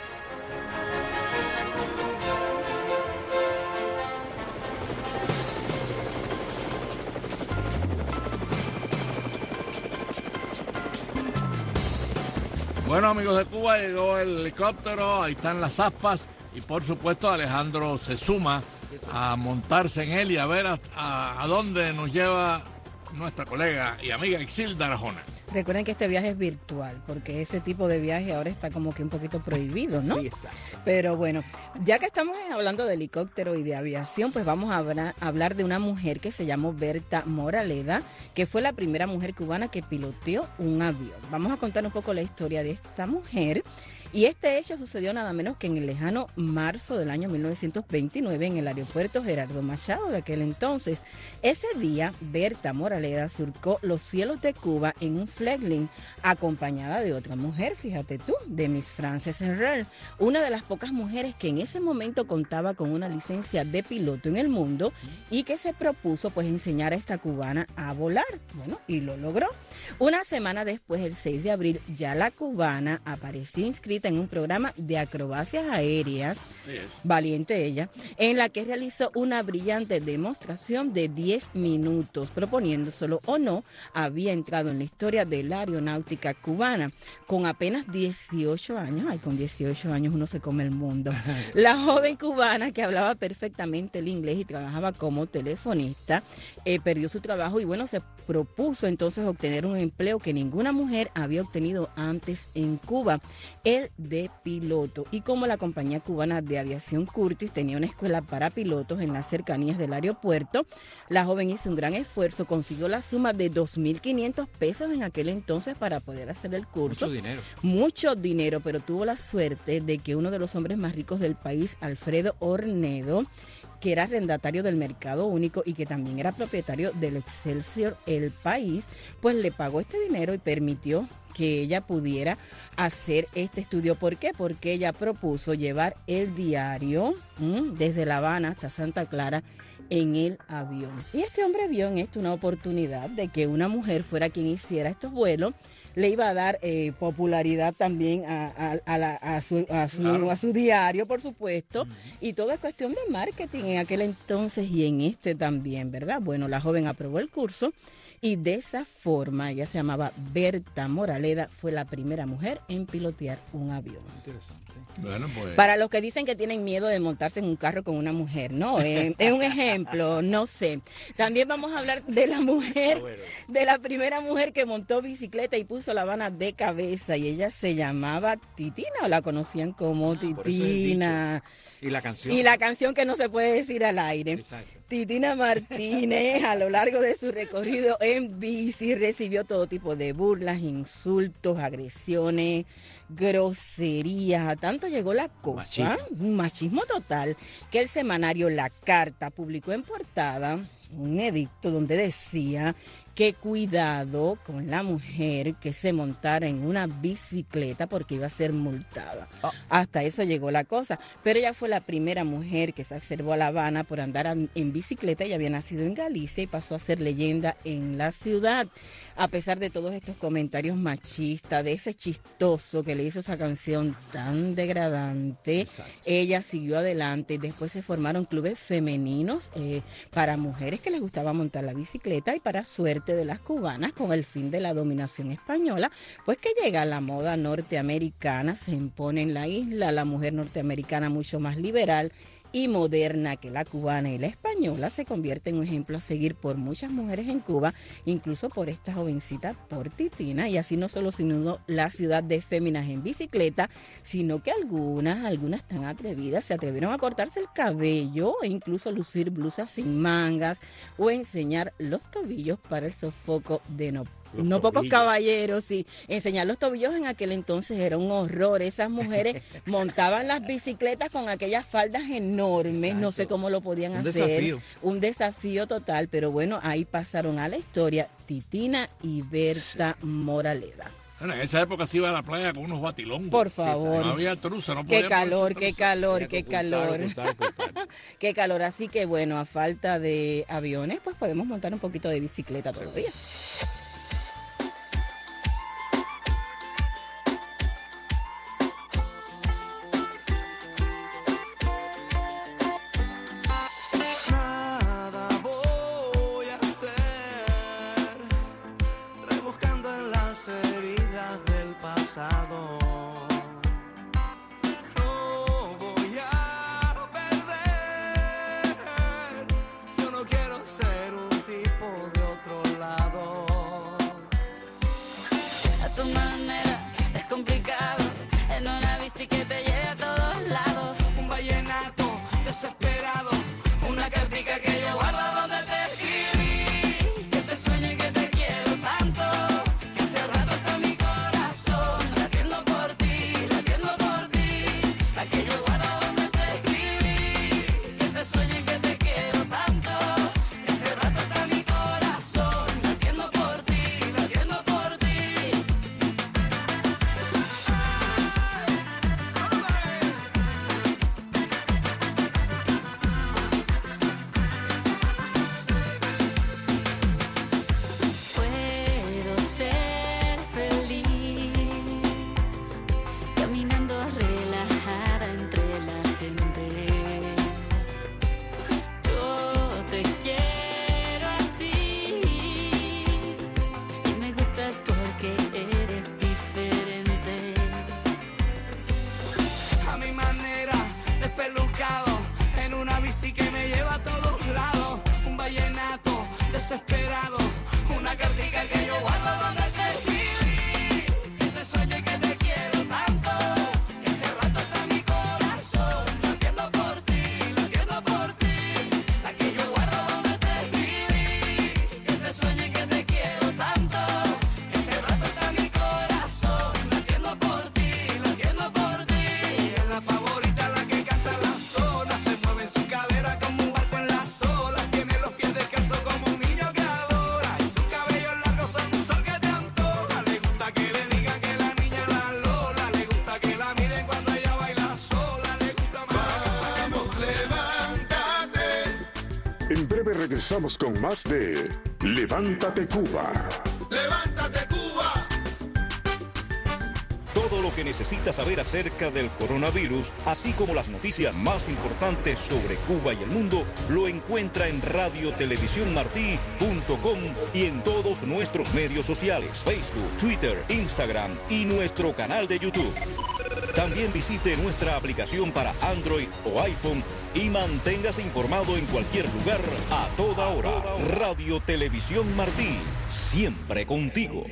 Bueno, amigos de Cuba, llegó el helicóptero, ahí están las aspas y por supuesto Alejandro se suma a montarse en él y a ver a dónde nos lleva nuestra colega y amiga Exilda Arjona. Recuerden que este viaje es virtual, porque ese tipo de viaje ahora está como que un poquito prohibido, ¿no? Sí, exacto. Pero bueno, ya que estamos hablando de helicóptero y de aviación, pues vamos a hablar de una mujer que se llamó Berta Moraleda, que fue la primera mujer cubana que piloteó un avión. Vamos a contar un poco la historia de esta mujer. Y este hecho sucedió nada menos que en el lejano marzo del año 1929 en el aeropuerto Gerardo Machado de aquel entonces. Ese día, Berta Moraleda surcó los cielos de Cuba en un Flegling, acompañada de otra mujer, fíjate tú, de Miss Frances Herrell, una de las pocas mujeres que en ese momento contaba con una licencia de piloto en el mundo y que se propuso pues enseñar a esta cubana a volar. Bueno, y lo logró. Una semana después, el 6 de abril, ya la cubana apareció inscrita en un programa de acrobacias aéreas, valiente ella, en la que realizó una brillante demostración de 10 minutos, proponiéndoselo o no, había entrado en la historia de la aeronáutica cubana. Con apenas 18 años, con 18 años uno se come el mundo, la joven cubana que hablaba perfectamente el inglés y trabajaba como telefonista, perdió su trabajo y bueno, se propuso entonces obtener un empleo que ninguna mujer había obtenido antes en Cuba, el de piloto. Y como la compañía cubana de aviación Curtiss tenía una escuela para pilotos en las cercanías del aeropuerto, la joven hizo un gran esfuerzo, consiguió la suma de 2.500 pesos en aquel entonces para poder hacer el curso. Mucho dinero, pero tuvo la suerte de que uno de los hombres más ricos del país, Alfredo Ornedo, que era arrendatario del Mercado Único y que también era propietario del Excelsior El País, pues le pagó este dinero y permitió que ella pudiera hacer este estudio. ¿Por qué? Porque ella propuso llevar el diario desde La Habana hasta Santa Clara en el avión. Y este hombre vio en esto una oportunidad de que una mujer fuera quien hiciera estos vuelos. Le iba a dar popularidad también a su diario, por supuesto, y todo es cuestión de marketing en aquel entonces y en este también, ¿verdad? Bueno, la joven aprobó el curso y de esa forma, ella se llamaba Berta Moraleda, fue la primera mujer en pilotear un avión. Interesante. Bueno, pues. Para los que dicen que tienen miedo de montarse en un carro con una mujer, no, es un ejemplo, no sé. También vamos a hablar de la mujer, de la primera mujer que montó bicicleta y puso La Habana de cabeza, y ella se llamaba Titina, o la conocían como Titina. Y la canción. Y la canción que no se puede decir al aire. Exacto. Titina Martínez, a lo largo de su recorrido en bici, recibió todo tipo de burlas, insultos, agresiones, groserías. A tanto llegó la cosa, un machismo total, que el semanario La Carta publicó en portada un edicto donde decía que cuidado con la mujer que se montara en una bicicleta porque iba a ser multada. Hasta eso llegó la cosa. Pero ella fue la primera mujer que se observó a La Habana por andar en bicicleta. Ella había nacido en Galicia y pasó a ser leyenda en la ciudad. a pesar de todos estos comentarios machistas, de ese chistoso que le hizo esa canción tan degradante, ella siguió adelante y después se formaron clubes femeninos para mujeres que les gustaba montar la bicicleta y para suerte de las cubanas, con el fin de la dominación española, pues que llega la moda norteamericana, se impone en la isla la mujer norteamericana mucho más liberal y moderna que la cubana, y la española se convierte en un ejemplo a seguir por muchas mujeres en Cuba, incluso por esta jovencita, por Titina, y así no solo se inundó la ciudad de féminas en bicicleta, sino que algunas tan atrevidas se atrevieron a cortarse el cabello e incluso lucir blusas sin mangas o enseñar los tobillos para el sofoco de no pocos caballeros, sí. Enseñar los tobillos en aquel entonces era un horror. Esas mujeres montaban las bicicletas con aquellas faldas enormes. Exacto. No sé cómo lo podían hacer. Desafío. Un desafío total, pero bueno, ahí pasaron a la historia Titina y Berta Moraleda. Bueno, en esa época se iba a la playa con unos batilongos. Por favor. No había truza, no podía. Qué calor. Qué calor. Así que bueno, a falta de aviones, pues podemos montar un poquito de bicicleta todavía. Desesperado, una cartica que yo guardo donde te escribí, que te sueño y que te quiero tanto, que hace rato está mi corazón latiendo por ti, la que yo guardo donde te escribí, que te sueño y que te quiero tanto, que hace rato está mi corazón latiendo por ti. Desesperado, una cartica que yo guardo donde te escribí, que te sueño y que te quiero tanto, que hace rato está mi corazón latiendo por ti, la que yo guardo donde te escribí, que te sueño y que te quiero tanto, que hace rato está mi corazón latiendo por ti, es la favorita, la que canta la zona, se mueve en su cadera como un barco en las olas, tiene los pies descalzos como un niño que adora, y sus cabellos largos son un sol que te antoja, le gusta que le digan que la niña la Lola, le gusta que la miren cuando ella baila sola, le gusta más. Vamos, levántate. En breve regresamos con más de Levántate Cuba. ¡Levántate Cuba! Todo lo que necesita saber acerca del coronavirus, así como las noticias más importantes sobre Cuba y el mundo, lo encuentra en radiotelevisiónmartí.com y en todos nuestros medios sociales, Facebook, Twitter, Instagram y nuestro canal de YouTube. También visite nuestra aplicación para Android o iPhone y manténgase informado en cualquier lugar, a toda hora. Radio Televisión Martí, siempre contigo.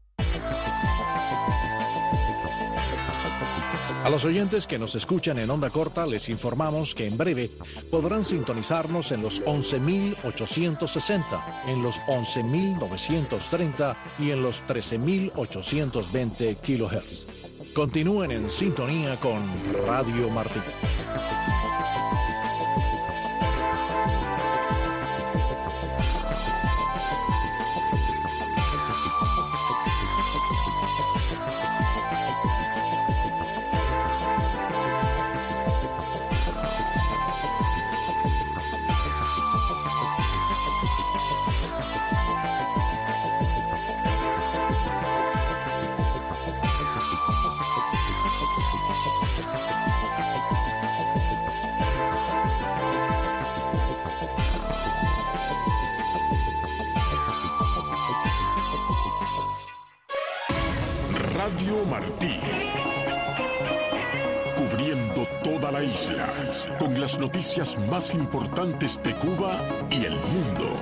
A los oyentes que nos escuchan en onda corta les informamos que en breve podrán sintonizarnos en los 11.860, en los 11.930 y en los 13.820 kHz. Continúen en sintonía con Radio Martí. Radio Martí. Cubriendo toda la isla, con las noticias más importantes de Cuba y el mundo.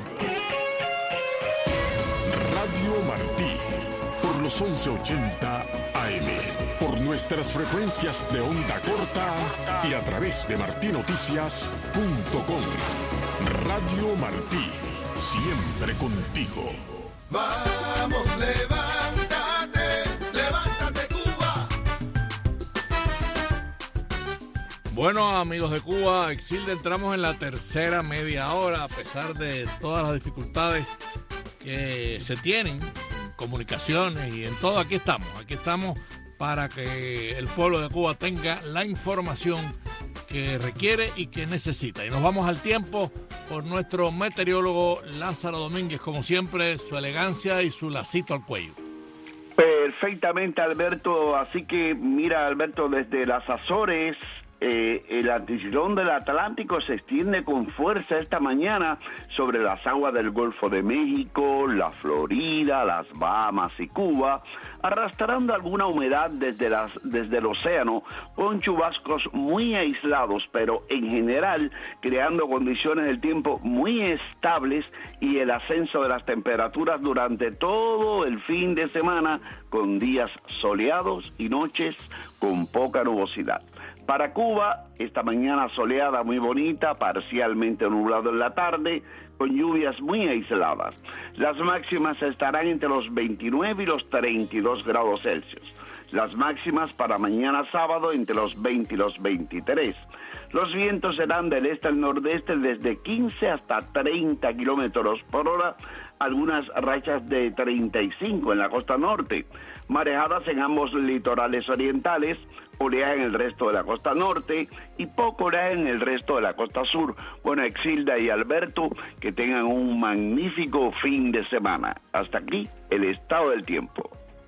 Radio Martí, por los 1180 AM, por nuestras frecuencias de onda corta y a través de martinoticias.com. Radio Martí, siempre contigo. Vamos, levántate, levántate Cuba. Bueno, amigos de Cuba, Exilde, entramos en la tercera media hora, a pesar de todas las dificultades que se tienen en comunicaciones y en todo. Aquí estamos para que el pueblo de Cuba tenga la información que requiere y que necesita. Y nos vamos al tiempo por nuestro meteorólogo Lázaro Domínguez, como siempre, su elegancia y su lacito al cuello. Perfectamente, Alberto. Así que mira, Alberto, desde las Azores, el anticiclón del Atlántico se extiende con fuerza esta mañana sobre las aguas del Golfo de México, la Florida, las Bahamas y Cuba, arrastrando alguna humedad desde el océano, con chubascos muy aislados, pero en general creando condiciones del tiempo muy estables y el ascenso de las temperaturas durante todo el fin de semana, con días soleados y noches con poca nubosidad. Para Cuba, esta mañana soleada muy bonita, parcialmente nublado en la tarde, con lluvias muy aisladas. Las máximas estarán entre los 29 y los 32 grados Celsius. Las máximas para mañana sábado entre los 20 y los 23. Los vientos serán del este al nordeste desde 15 hasta 30 kilómetros por hora, algunas rachas de 35 en la costa norte. Marejadas en ambos litorales orientales, oleaje en el resto de la costa norte y poco oleaje en el resto de la costa sur. Bueno, Exilda y Alberto, que tengan un magnífico fin de semana. Hasta aquí el estado del tiempo.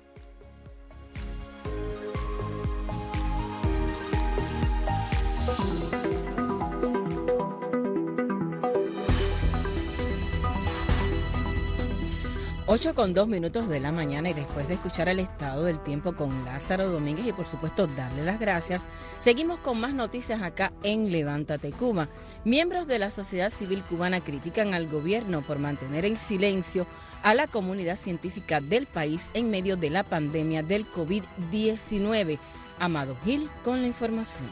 8:02 de la mañana, y después de escuchar el estado del tiempo con Lázaro Domínguez y por supuesto darle las gracias, seguimos con más noticias acá en Levántate Cuba. Miembros de la sociedad civil cubana critican al gobierno por mantener en silencio a la comunidad científica del país en medio de la pandemia del COVID-19. Amado Gil con la información.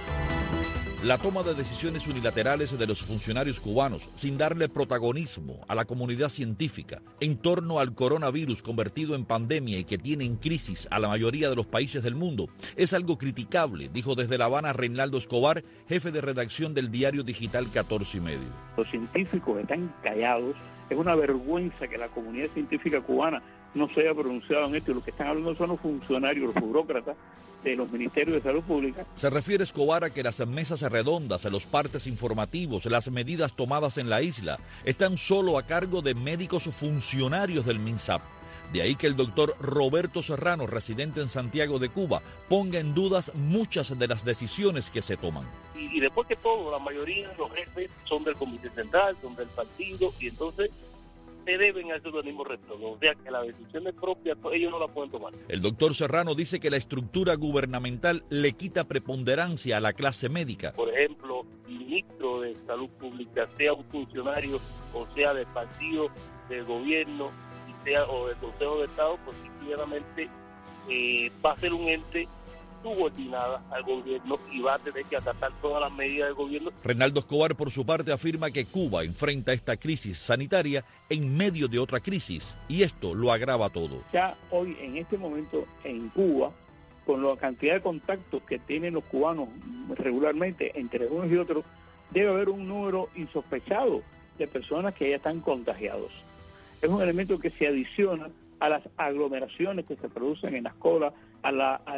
La toma de decisiones unilaterales de los funcionarios cubanos sin darle protagonismo a la comunidad científica en torno al coronavirus convertido en pandemia y que tiene en crisis a la mayoría de los países del mundo es algo criticable, dijo desde La Habana Reinaldo Escobar, jefe de redacción del diario digital 14 y medio. Los científicos están callados. Es una vergüenza que la comunidad científica cubana no se haya pronunciado en esto, y los que están hablando son los funcionarios, los burócratas de los ministerios de salud pública. Se refiere Escobar a que las mesas redondas, los partes informativos, las medidas tomadas en la isla están solo a cargo de médicos funcionarios del MINSAP. De ahí que el doctor Roberto Serrano, residente en Santiago de Cuba, ponga en dudas muchas de las decisiones que se toman. Y después que todo, la mayoría de los jefes son del Comité Central, son del partido, y entonces se deben a ese organismo rector. O sea que las decisiones propias ellos no las pueden tomar. El doctor Serrano dice que la estructura gubernamental le quita preponderancia a la clase médica. Por ejemplo, el ministro de Salud Pública, sea un funcionario o sea del partido, del gobierno, sea o del Consejo de Estado, pues claramente va a ser un ente subordinada al gobierno y va a tener que acatar todas las medidas del gobierno. Reinaldo Escobar, por su parte, afirma que Cuba enfrenta esta crisis sanitaria en medio de otra crisis, y esto lo agrava todo. Ya hoy, en este momento, en Cuba, con la cantidad de contactos que tienen los cubanos regularmente entre unos y otros, debe haber un número insospechado de personas que ya están contagiados. Es un elemento que se adiciona a las aglomeraciones que se producen en las colas, a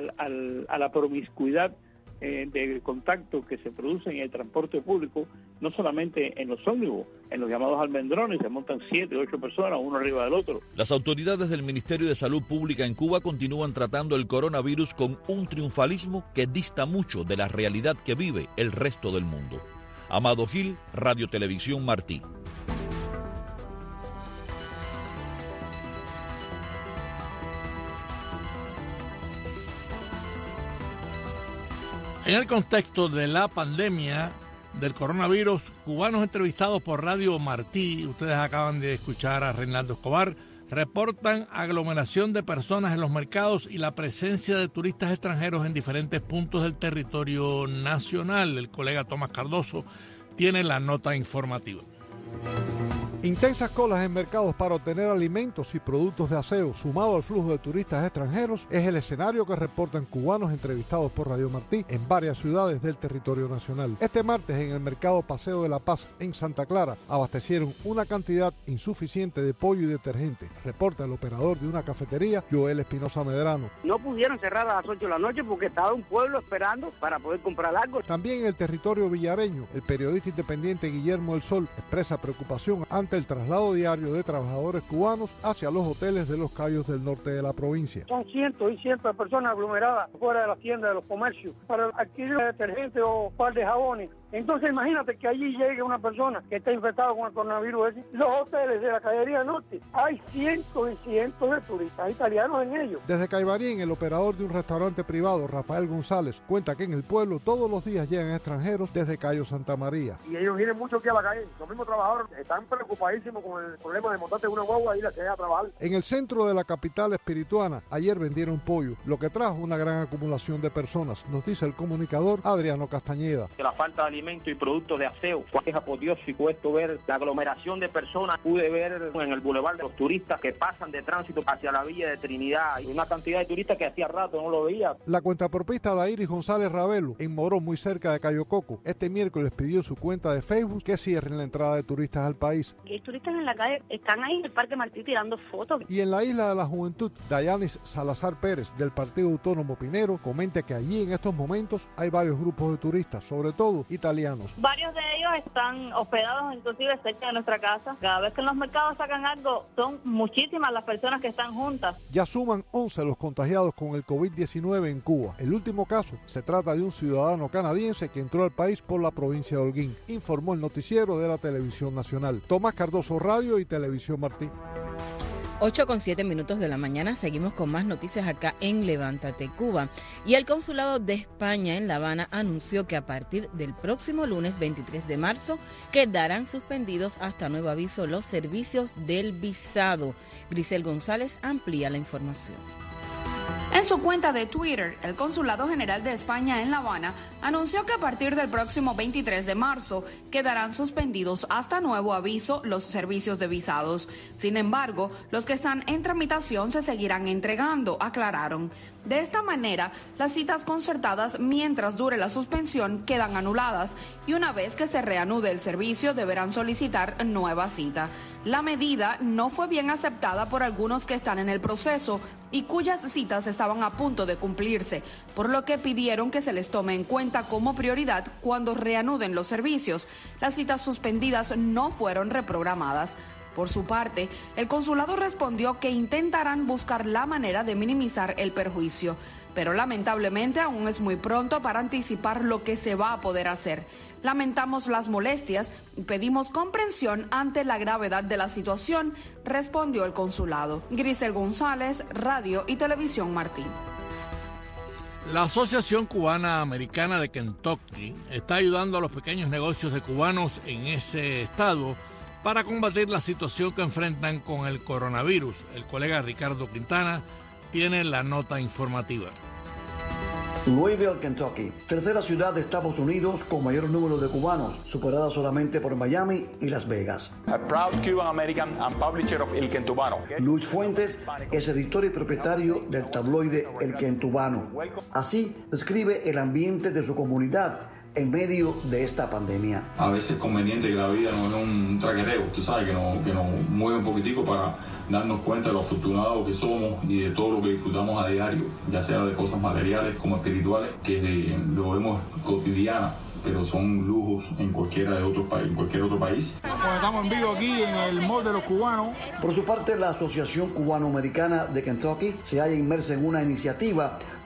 la promiscuidad de contacto que se produce en el transporte público, no solamente en los ómnibus, en los llamados almendrones, se montan 7 o 8 personas, uno arriba del otro. Las autoridades del Ministerio de Salud Pública en Cuba continúan tratando el coronavirus con un triunfalismo que dista mucho de la realidad que vive el resto del mundo. Amado Gil, Radio Televisión Martí. En el contexto de la pandemia del coronavirus, cubanos entrevistados por Radio Martí, ustedes acaban de escuchar a Reinaldo Escobar, reportan aglomeración de personas en los mercados y la presencia de turistas extranjeros en diferentes puntos del territorio nacional. El colega Tomás Cardoso tiene la nota informativa. Intensas colas en mercados para obtener alimentos y productos de aseo, sumado al flujo de turistas extranjeros, es el escenario que reportan cubanos entrevistados por Radio Martí en varias ciudades del territorio nacional. Este martes, en el mercado Paseo de la Paz, en Santa Clara, abastecieron una cantidad insuficiente de pollo y detergente, reporta el operador de una cafetería, Joel Espinosa Medrano. No pudieron cerrar a las 8 de la noche porque estaba un pueblo esperando para poder comprar algo. También en el territorio villareño, el periodista independiente Guillermo El Sol expresa preocupación ante el traslado diario de trabajadores cubanos hacia los hoteles de los Cayos del norte de la provincia. Son cientos y cientos de personas aglomeradas fuera de las tiendas de los comercios para adquirir detergente o un par de jabones. Entonces imagínate que allí llegue una persona que está infectada con el coronavirus. Los hoteles de la Cayería Norte, hay cientos y cientos de turistas italianos en ellos. Desde Caibarín, el operador de un restaurante privado, Rafael González, cuenta que en el pueblo todos los días llegan extranjeros desde Cayo Santa María. Y ellos vienen mucho aquí a la calle. Los mismos trabajadores están preocupadísimos con el problema de montarte una guagua y ir a trabajar. En el centro de la capital espirituana, ayer vendieron pollo, lo que trajo una gran acumulación de personas, nos dice el comunicador Adriano Castañeda. La falta de alimentos y productos de aseo, es apoteósico esto, ver la aglomeración de personas. Pude ver en el bulevar de los turistas que pasan de tránsito hacia la Villa de Trinidad, y una cantidad de turistas que hacía rato no lo veía. La cuentapropista Dairis González Ravelo, en Morón, muy cerca de Cayo Coco, este miércoles pidió en su cuenta de Facebook que cierren la entrada de turistas al país. Hay turistas en la calle, están ahí en el Parque Martí tirando fotos. Y en la Isla de la Juventud, Dayanis Salazar Pérez, del Partido Autónomo Pinero, comenta que allí en estos momentos hay varios grupos de turistas, sobre todo italianos. Varios de ellos están hospedados inclusive cerca de nuestra casa. Cada vez que en los mercados sacan algo, son muchísimas las personas que están juntas. Ya suman 11 los contagiados con el COVID-19 en Cuba. El último caso se trata de un ciudadano canadiense que entró al país por la provincia de Holguín, informó el noticiero de la Televisión Nacional. Tomás Cardoso, Radio y Televisión Martí. 8:07 de la mañana, seguimos con más noticias acá en Levántate Cuba. Y el Consulado de España en La Habana anunció que a partir del próximo lunes 23 de marzo quedarán suspendidos hasta nuevo aviso los servicios del visado. Grisel González amplía la información. En su cuenta de Twitter, el Consulado General de España en La Habana anunció que a partir del próximo 23 de marzo quedarán suspendidos hasta nuevo aviso los servicios de visados. Sin embargo, los que están en tramitación se seguirán entregando, aclararon. De esta manera, las citas concertadas mientras dure la suspensión quedan anuladas y una vez que se reanude el servicio deberán solicitar nueva cita. La medida no fue bien aceptada por algunos que están en el proceso y cuyas citas estaban a punto de cumplirse, por lo que pidieron que se les tome en cuenta como prioridad cuando reanuden los servicios. Las citas suspendidas no fueron reprogramadas. Por su parte, el consulado respondió que intentarán buscar la manera de minimizar el perjuicio, pero lamentablemente aún es muy pronto para anticipar lo que se va a poder hacer. Lamentamos las molestias y pedimos comprensión ante la gravedad de la situación, respondió el consulado. Grisel González, Radio y Televisión Martí. La Asociación Cubana Americana de Kentucky está ayudando a los pequeños negocios de cubanos en ese estado para combatir la situación que enfrentan con el coronavirus. El colega Ricardo Quintana tiene la nota informativa. Louisville, Kentucky, tercera ciudad de Estados Unidos con mayor número de cubanos, superada solamente por Miami y Las Vegas. A proud Cuban American and publisher of El Quentubano. Luis Fuentes es editor y propietario del tabloide El Quentubano. Así describe el ambiente de su comunidad en medio de esta pandemia. A veces es conveniente que la vida no es un traqueteo, tú sabes, que nos mueve un poquitico para darnos cuenta de lo afortunados que somos y de todo lo que disfrutamos a diario, ya sea de cosas materiales como espirituales, que lo vemos cotidiana, pero son lujos en cualquier otro país. Estamos en vivo aquí en el Mall de los Cubanos. Por su parte, la Asociación Cubano-Americana de Kentucky se halla inmersa en una iniciativa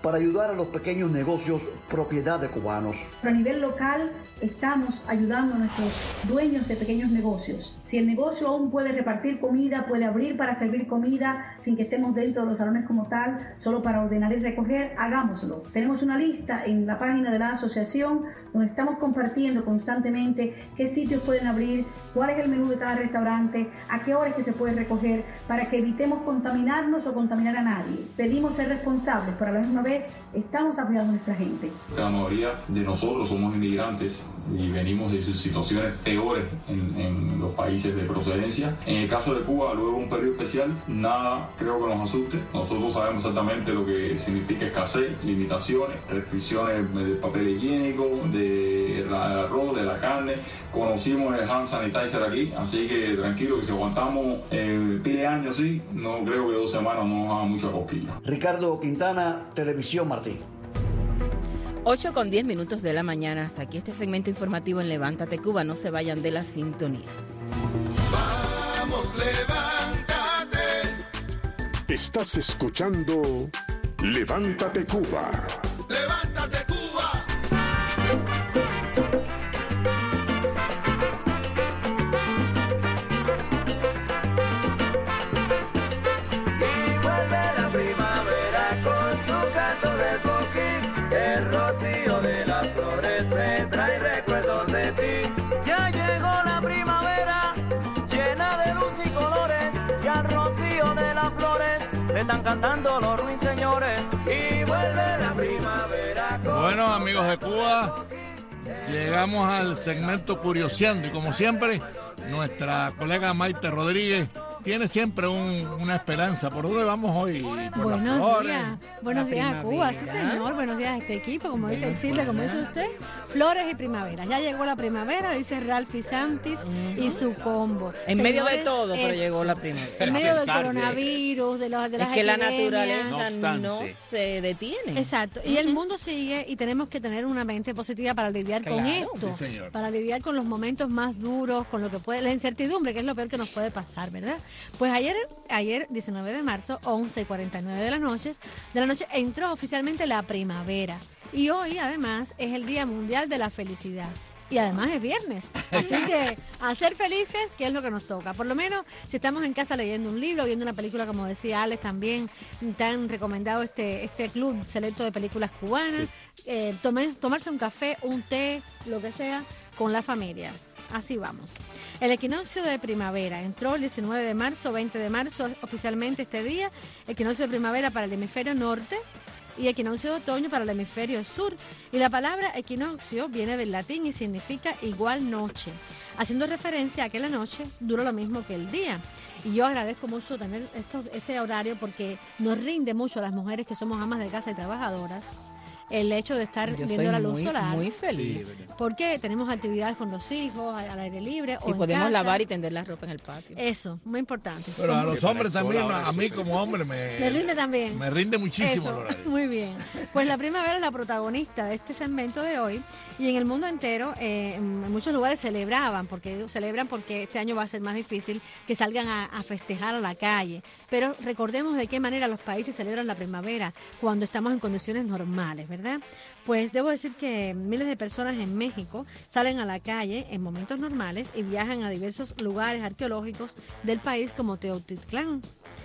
para ayudar a los pequeños negocios propiedad de cubanos. A nivel local estamos ayudando a nuestros dueños de pequeños negocios. Si el negocio aún puede repartir comida, puede abrir para servir comida sin que estemos dentro de los salones como tal, solo para ordenar y recoger, hagámoslo. Tenemos una lista en la página de la asociación donde estamos compartiendo constantemente qué sitios pueden abrir, cuál es el menú de cada restaurante, a qué horas que se puede recoger, para que evitemos contaminarnos o contaminar a nadie. Pedimos ser responsables, pero a la misma vez estamos apoyando a nuestra gente. La mayoría de nosotros somos inmigrantes y venimos de situaciones peores en los países de procedencia. En el caso de Cuba, luego un periodo especial, nada creo que nos asuste. Nosotros sabemos exactamente lo que significa escasez, limitaciones, restricciones del papel higiénico, del arroz, de la carne. Conocimos el hand sanitizer aquí, así que tranquilo, que si aguantamos pile de años así, no creo que 2 semanas no nos haga mucha cosquilla. Ricardo Quintana, Televisión Martí. 8:10 de la mañana. Hasta aquí este segmento informativo en Levántate Cuba. No se vayan de la sintonía. Vamos, levántate. Estás escuchando Levántate Cuba. Levántate Cuba. Y vuelve la primavera con su canto del coquí. El rocío de las flores me trae recuerdos de ti. Ya llegó la primavera, llena de luz y colores. Y al rocío de las flores le están cantando los ruiseñores. Y vuelve la primavera con Bueno, amigos de Cuba, llegamos al segmento Curioseando y como siempre, nuestra colega Maite Rodríguez tiene siempre una esperanza. ¿Por dónde vamos hoy? ¿Por las Buenos flores? días. Buenos días a Cuba, sí señor. Buenos días a este equipo, como dice Silvia, como dice usted. Flores y primavera. Ya llegó la primavera, dice Ralphie Santis y su combo. En medio de Señores, todo, pero eso. llegó la primavera. En medio del coronavirus, de las Es que la epidemias. naturaleza no se detiene. Exacto. Y el mundo sigue y tenemos que tener una mente positiva para lidiar con Claro, esto. sí, señor. Para lidiar con los momentos más duros, con lo que puede, la incertidumbre, que es lo peor que nos puede pasar, ¿verdad? Pues ayer 19 de marzo, 11:49 de la noche, entró oficialmente la primavera. Y hoy, además, es el Día Mundial de la Felicidad. Y además es viernes. Así que a ser felices, que es lo que nos toca. Por lo menos, si estamos en casa leyendo un libro, viendo una película, como decía Alex también, tan recomendado este club selecto de películas cubanas, tomarse un café, un té, lo que sea, con la familia. Así vamos. El equinoccio de primavera entró el 19 de marzo, 20 de marzo oficialmente este día. Equinoccio de primavera para el hemisferio norte y equinoccio de otoño para el hemisferio sur. Y la palabra equinoccio viene del latín y significa igual noche, haciendo referencia a que la noche dura lo mismo que el día. Y yo agradezco mucho tener este horario porque nos rinde mucho a las mujeres que somos amas de casa y trabajadoras el hecho de estar viendo la luz solar. Muy feliz. Porque tenemos actividades con los hijos, al aire libre. Sí, o en podemos casa. lavar y tender la ropa en el patio. Eso, muy importante. Pero a los hombres también, a mí como hombre Me rinde también. me rinde muchísimo Eso, el horario. muy bien. Pues la primavera es la protagonista de este segmento de hoy y en el mundo entero, en muchos lugares celebran porque este año va a ser más difícil que salgan a festejar a la calle. Pero recordemos de qué manera los países celebran la primavera cuando estamos en condiciones normales, ¿verdad? Pues debo decir que miles de personas en México salen a la calle en momentos normales y viajan a diversos lugares arqueológicos del país como Teotihuacán,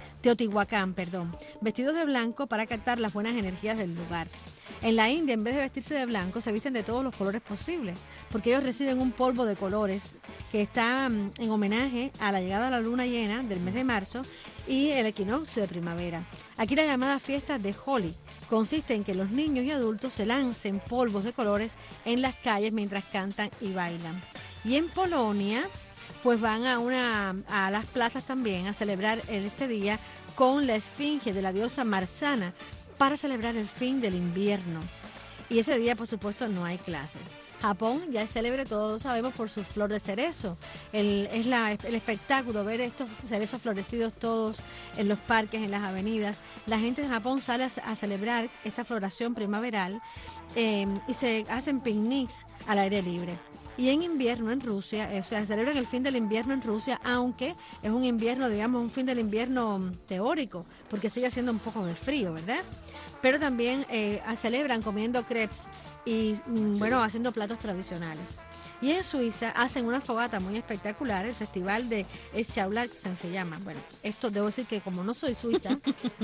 vestidos de blanco para captar las buenas energías del lugar. En la India, en vez de vestirse de blanco, se visten de todos los colores posibles, porque ellos reciben un polvo de colores que está en homenaje a la llegada de la luna llena del mes de marzo y el equinoccio de primavera. Aquí la llamada fiesta de Holi consiste en que los niños y adultos se lancen polvos de colores en las calles mientras cantan y bailan. Y en Polonia, pues van a las plazas también a celebrar este día con la esfinge de la diosa Marzana para celebrar el fin del invierno. Y ese día, por supuesto, no hay clases. Japón ya es célebre, todos sabemos, por su flor de cerezo. El espectáculo, ver estos cerezos florecidos todos en los parques, en las avenidas. La gente de Japón sale a celebrar esta floración primaveral y se hacen picnics al aire libre. Y en invierno en Rusia, o sea, celebran el fin del invierno en Rusia, aunque es un invierno, digamos, un fin del invierno teórico, porque sigue haciendo un poco de frío, ¿verdad? Pero también celebran comiendo crepes y, bueno, haciendo platos tradicionales. Y en Suiza hacen una fogata muy espectacular, el festival de Schaulachsen se llama. Bueno, esto debo decir que como no soy suiza,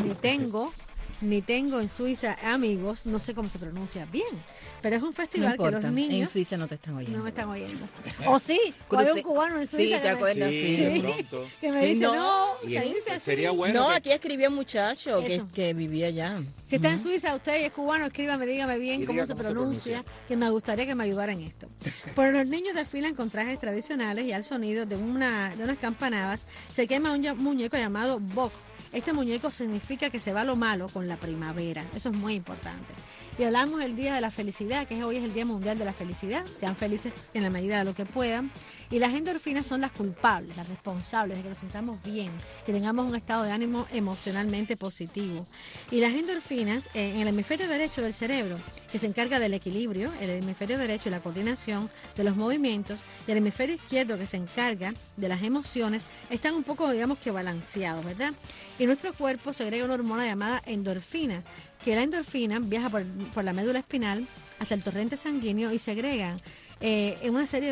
ni tengo en Suiza amigos, no sé cómo se pronuncia bien, pero es un festival que los niños... En Suiza no te están oyendo. No me están oyendo. O sí, o hay un cubano en Suiza. Sí, ¿te acuerdas? Sí, Sí. pronto. Que me dice, no, se dice así. Sería bueno. No, aquí escribió un muchacho que vivía allá. Si está en Suiza, usted y es cubano, escríbame, dígame bien cómo se pronuncia, que me gustaría que me ayudara en esto. Pero los niños desfilan con trajes tradicionales y al sonido de unas campanadas se quema un muñeco llamado Bok. Este muñeco significa que se va lo malo con la primavera. Eso es muy importante. Y hablamos del Día de la Felicidad, que hoy es el Día Mundial de la Felicidad. Sean felices en la medida de lo que puedan. Y las endorfinas son las culpables, las responsables de que nos sintamos bien, que tengamos un estado de ánimo emocionalmente positivo. Y las endorfinas, en el hemisferio derecho del cerebro, que se encarga del equilibrio, el hemisferio derecho y la coordinación de los movimientos, y el hemisferio izquierdo, que se encarga de las emociones, están un poco, digamos que balanceados, ¿verdad? Y nuestro cuerpo segrega una hormona llamada endorfina, que la endorfina viaja por la médula espinal hasta el torrente sanguíneo y segrega una serie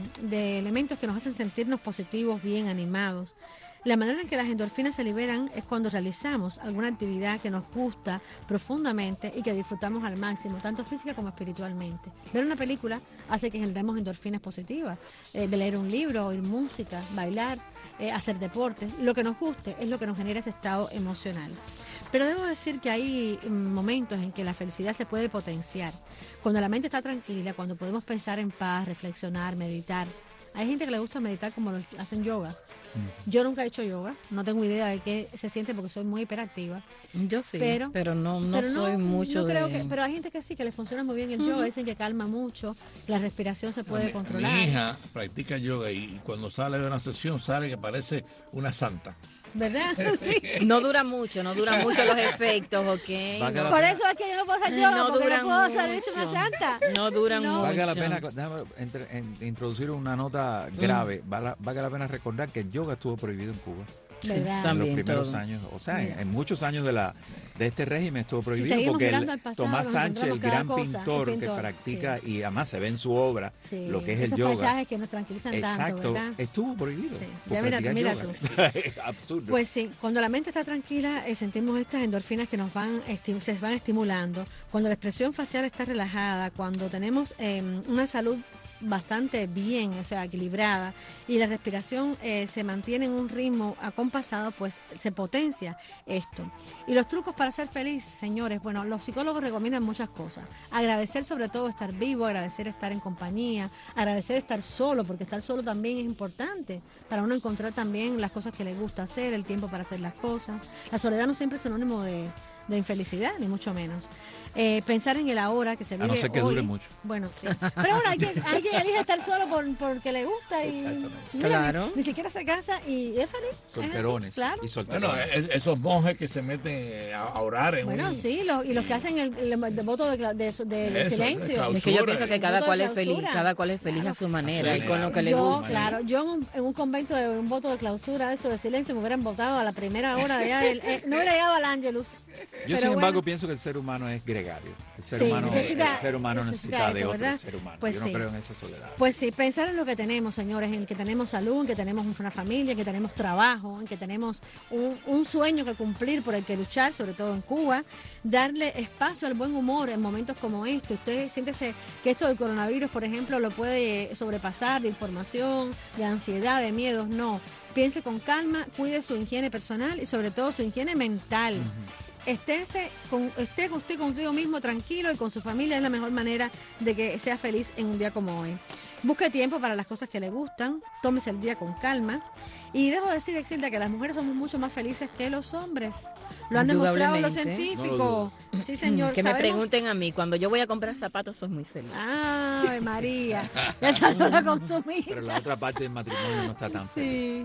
de elementos que nos hacen sentirnos positivos, bien, animados. La manera en que las endorfinas se liberan es cuando realizamos alguna actividad que nos gusta profundamente y que disfrutamos al máximo, tanto física como espiritualmente. Ver una película hace que generemos endorfinas positivas. Leer un libro, oír música, bailar, hacer deporte. Lo que nos guste es lo que nos genera ese estado emocional. Pero debo decir que hay momentos en que la felicidad se puede potenciar. Cuando la mente está tranquila, cuando podemos pensar en paz, reflexionar, meditar. Hay gente que le gusta meditar como lo hacen yoga. Yo nunca he hecho yoga, no tengo idea de qué se siente porque soy muy hiperactiva. Yo sí, pero no soy mucho pero hay gente que sí, que le funciona muy bien el yoga, dicen que calma mucho, la respiración se puede controlar. Mi hija practica yoga y cuando sale de una sesión sale que parece una santa. ¿Verdad? Sí. No dura mucho los efectos, ¿ok? Por eso es que yo no puedo hacer yoga, porque no puedo salirse una santa. No duran mucho. Valga la pena, déjame introducir una nota grave. Valga la pena recordar que el yoga estuvo prohibido en Cuba. ¿Verdad? En los primeros años, o sea, en muchos años de este régimen estuvo prohibido porque Tomás Sánchez, el gran pintor que practica y además se ve en su obra lo que es el yoga. Esos paisajes que nos tranquilizan tanto, ¿verdad? Estuvo prohibido. Sí. Ya mira tú. Absurdo. Pues sí, cuando la mente está tranquila, sentimos estas endorfinas que se van estimulando. Cuando la expresión facial está relajada, cuando tenemos una salud bastante bien, o sea, equilibrada, y la respiración se mantiene en un ritmo acompasado, pues se potencia esto. Y los trucos para ser feliz, señores, bueno, los psicólogos recomiendan muchas cosas. Agradecer sobre todo estar vivo, agradecer estar en compañía, agradecer estar solo, porque estar solo también es importante para uno encontrar también las cosas que le gusta hacer, el tiempo para hacer las cosas. La soledad no siempre es sinónimo de infelicidad, ni mucho menos. Pensar en el ahora que se vive a no ser que hoy. dure mucho. Bueno, sí. Pero bueno, hay quien elige estar solo porque le gusta y mira, claro. Ni siquiera se casa y es feliz. Solterones. Claro. Y solterones. Bueno, esos monjes que se meten a orar en sí, y los que hacen el voto de silencio. Es que yo pienso que cada cual es feliz claro. A su manera y con lo que le gusta. Claro, yo en un convento de un voto de clausura, eso de silencio, me hubieran votado a la primera hora de allá, no hubiera llegado al Ángelus. Yo sin embargo pienso que el ser humano es gregario. El ser humano necesita de otro ser humano. Pues yo no creo en esa soledad. Pues sí, pensar en lo que tenemos, señores, en que tenemos salud, en que tenemos una familia, en que tenemos trabajo, en que tenemos un sueño que cumplir, por el que luchar, sobre todo en Cuba, darle espacio al buen humor en momentos como este. Usted siéntese que esto del coronavirus, por ejemplo, lo puede sobrepasar de información, de ansiedad, de miedos, no. Piense con calma, cuide su higiene personal y sobre todo su higiene mental. Esté usted contigo mismo tranquilo y con su familia, es la mejor manera de que sea feliz en un día como hoy. Busque tiempo para las cosas que le gustan, tómese el día con calma. Y debo decir, Exilda, que las mujeres somos mucho más felices que los hombres. Lo han demostrado los científicos. No, sí, señor. Que me pregunten a mí, cuando yo voy a comprar zapatos soy muy feliz. Ay, María, esa no la consumí. Pero la otra parte del matrimonio no está tan feliz.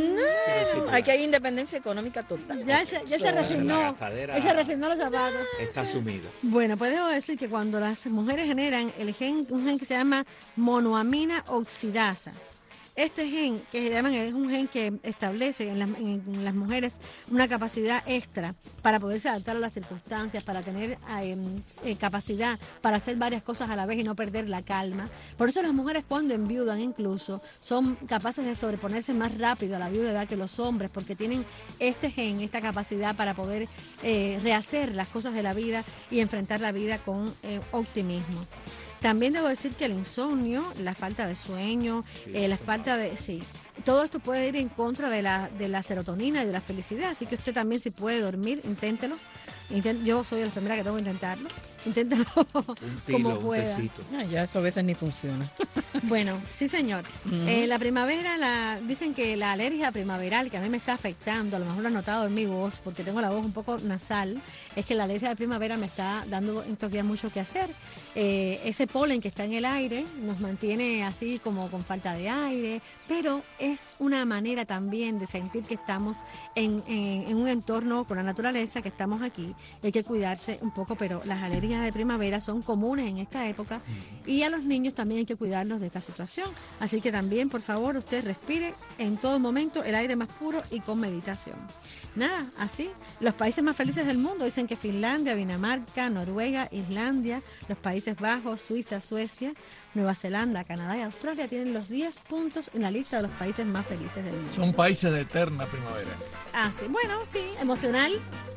No, aquí hay independencia económica total. Ya se resignó. Él se resignó los zapatos. Está asumido. Bueno, pues debo decir que cuando las mujeres generan un gen que se llama monoamina oxidasa, este gen que se llaman es un gen que establece en las mujeres una capacidad extra para poderse adaptar a las circunstancias, para tener capacidad para hacer varias cosas a la vez y no perder la calma. Por eso las mujeres cuando enviudan incluso son capaces de sobreponerse más rápido a la viudedad que los hombres, porque tienen este gen, esta capacidad para poder rehacer las cosas de la vida y enfrentar la vida con optimismo. También debo decir que el insomnio, la falta de sueño, la falta de... Sí, todo esto puede ir en contra de la serotonina y de la felicidad. Así que usted también, si puede dormir, inténtelo. Yo soy la primera que tengo que intentarlo. Inténtalo como pueda. Un tecito. Ya eso a veces ni funciona. Bueno, sí, señor. La primavera, dicen que la alergia primaveral, que a mí me está afectando, a lo mejor lo han notado en mi voz, porque tengo la voz un poco nasal, es que la alergia de primavera me está dando estos días mucho que hacer. Ese polen que está en el aire nos mantiene así como con falta de aire, pero es una manera también de sentir que estamos en un entorno con la naturaleza, que estamos aquí. Hay que cuidarse un poco, pero las alergias de primavera son comunes en esta época y a los niños también hay que cuidarlos de esta situación. Así que también, por favor, usted respire en todo momento el aire más puro y con meditación. Nada, así, los países más felices del mundo dicen que Finlandia, Dinamarca, Noruega, Islandia, los Países Bajos, Suiza, Suecia, Nueva Zelanda, Canadá y Australia tienen los 10 puntos en la lista de los países más felices del mundo. Son países de eterna primavera. Ah, sí, bueno, sí, emocional.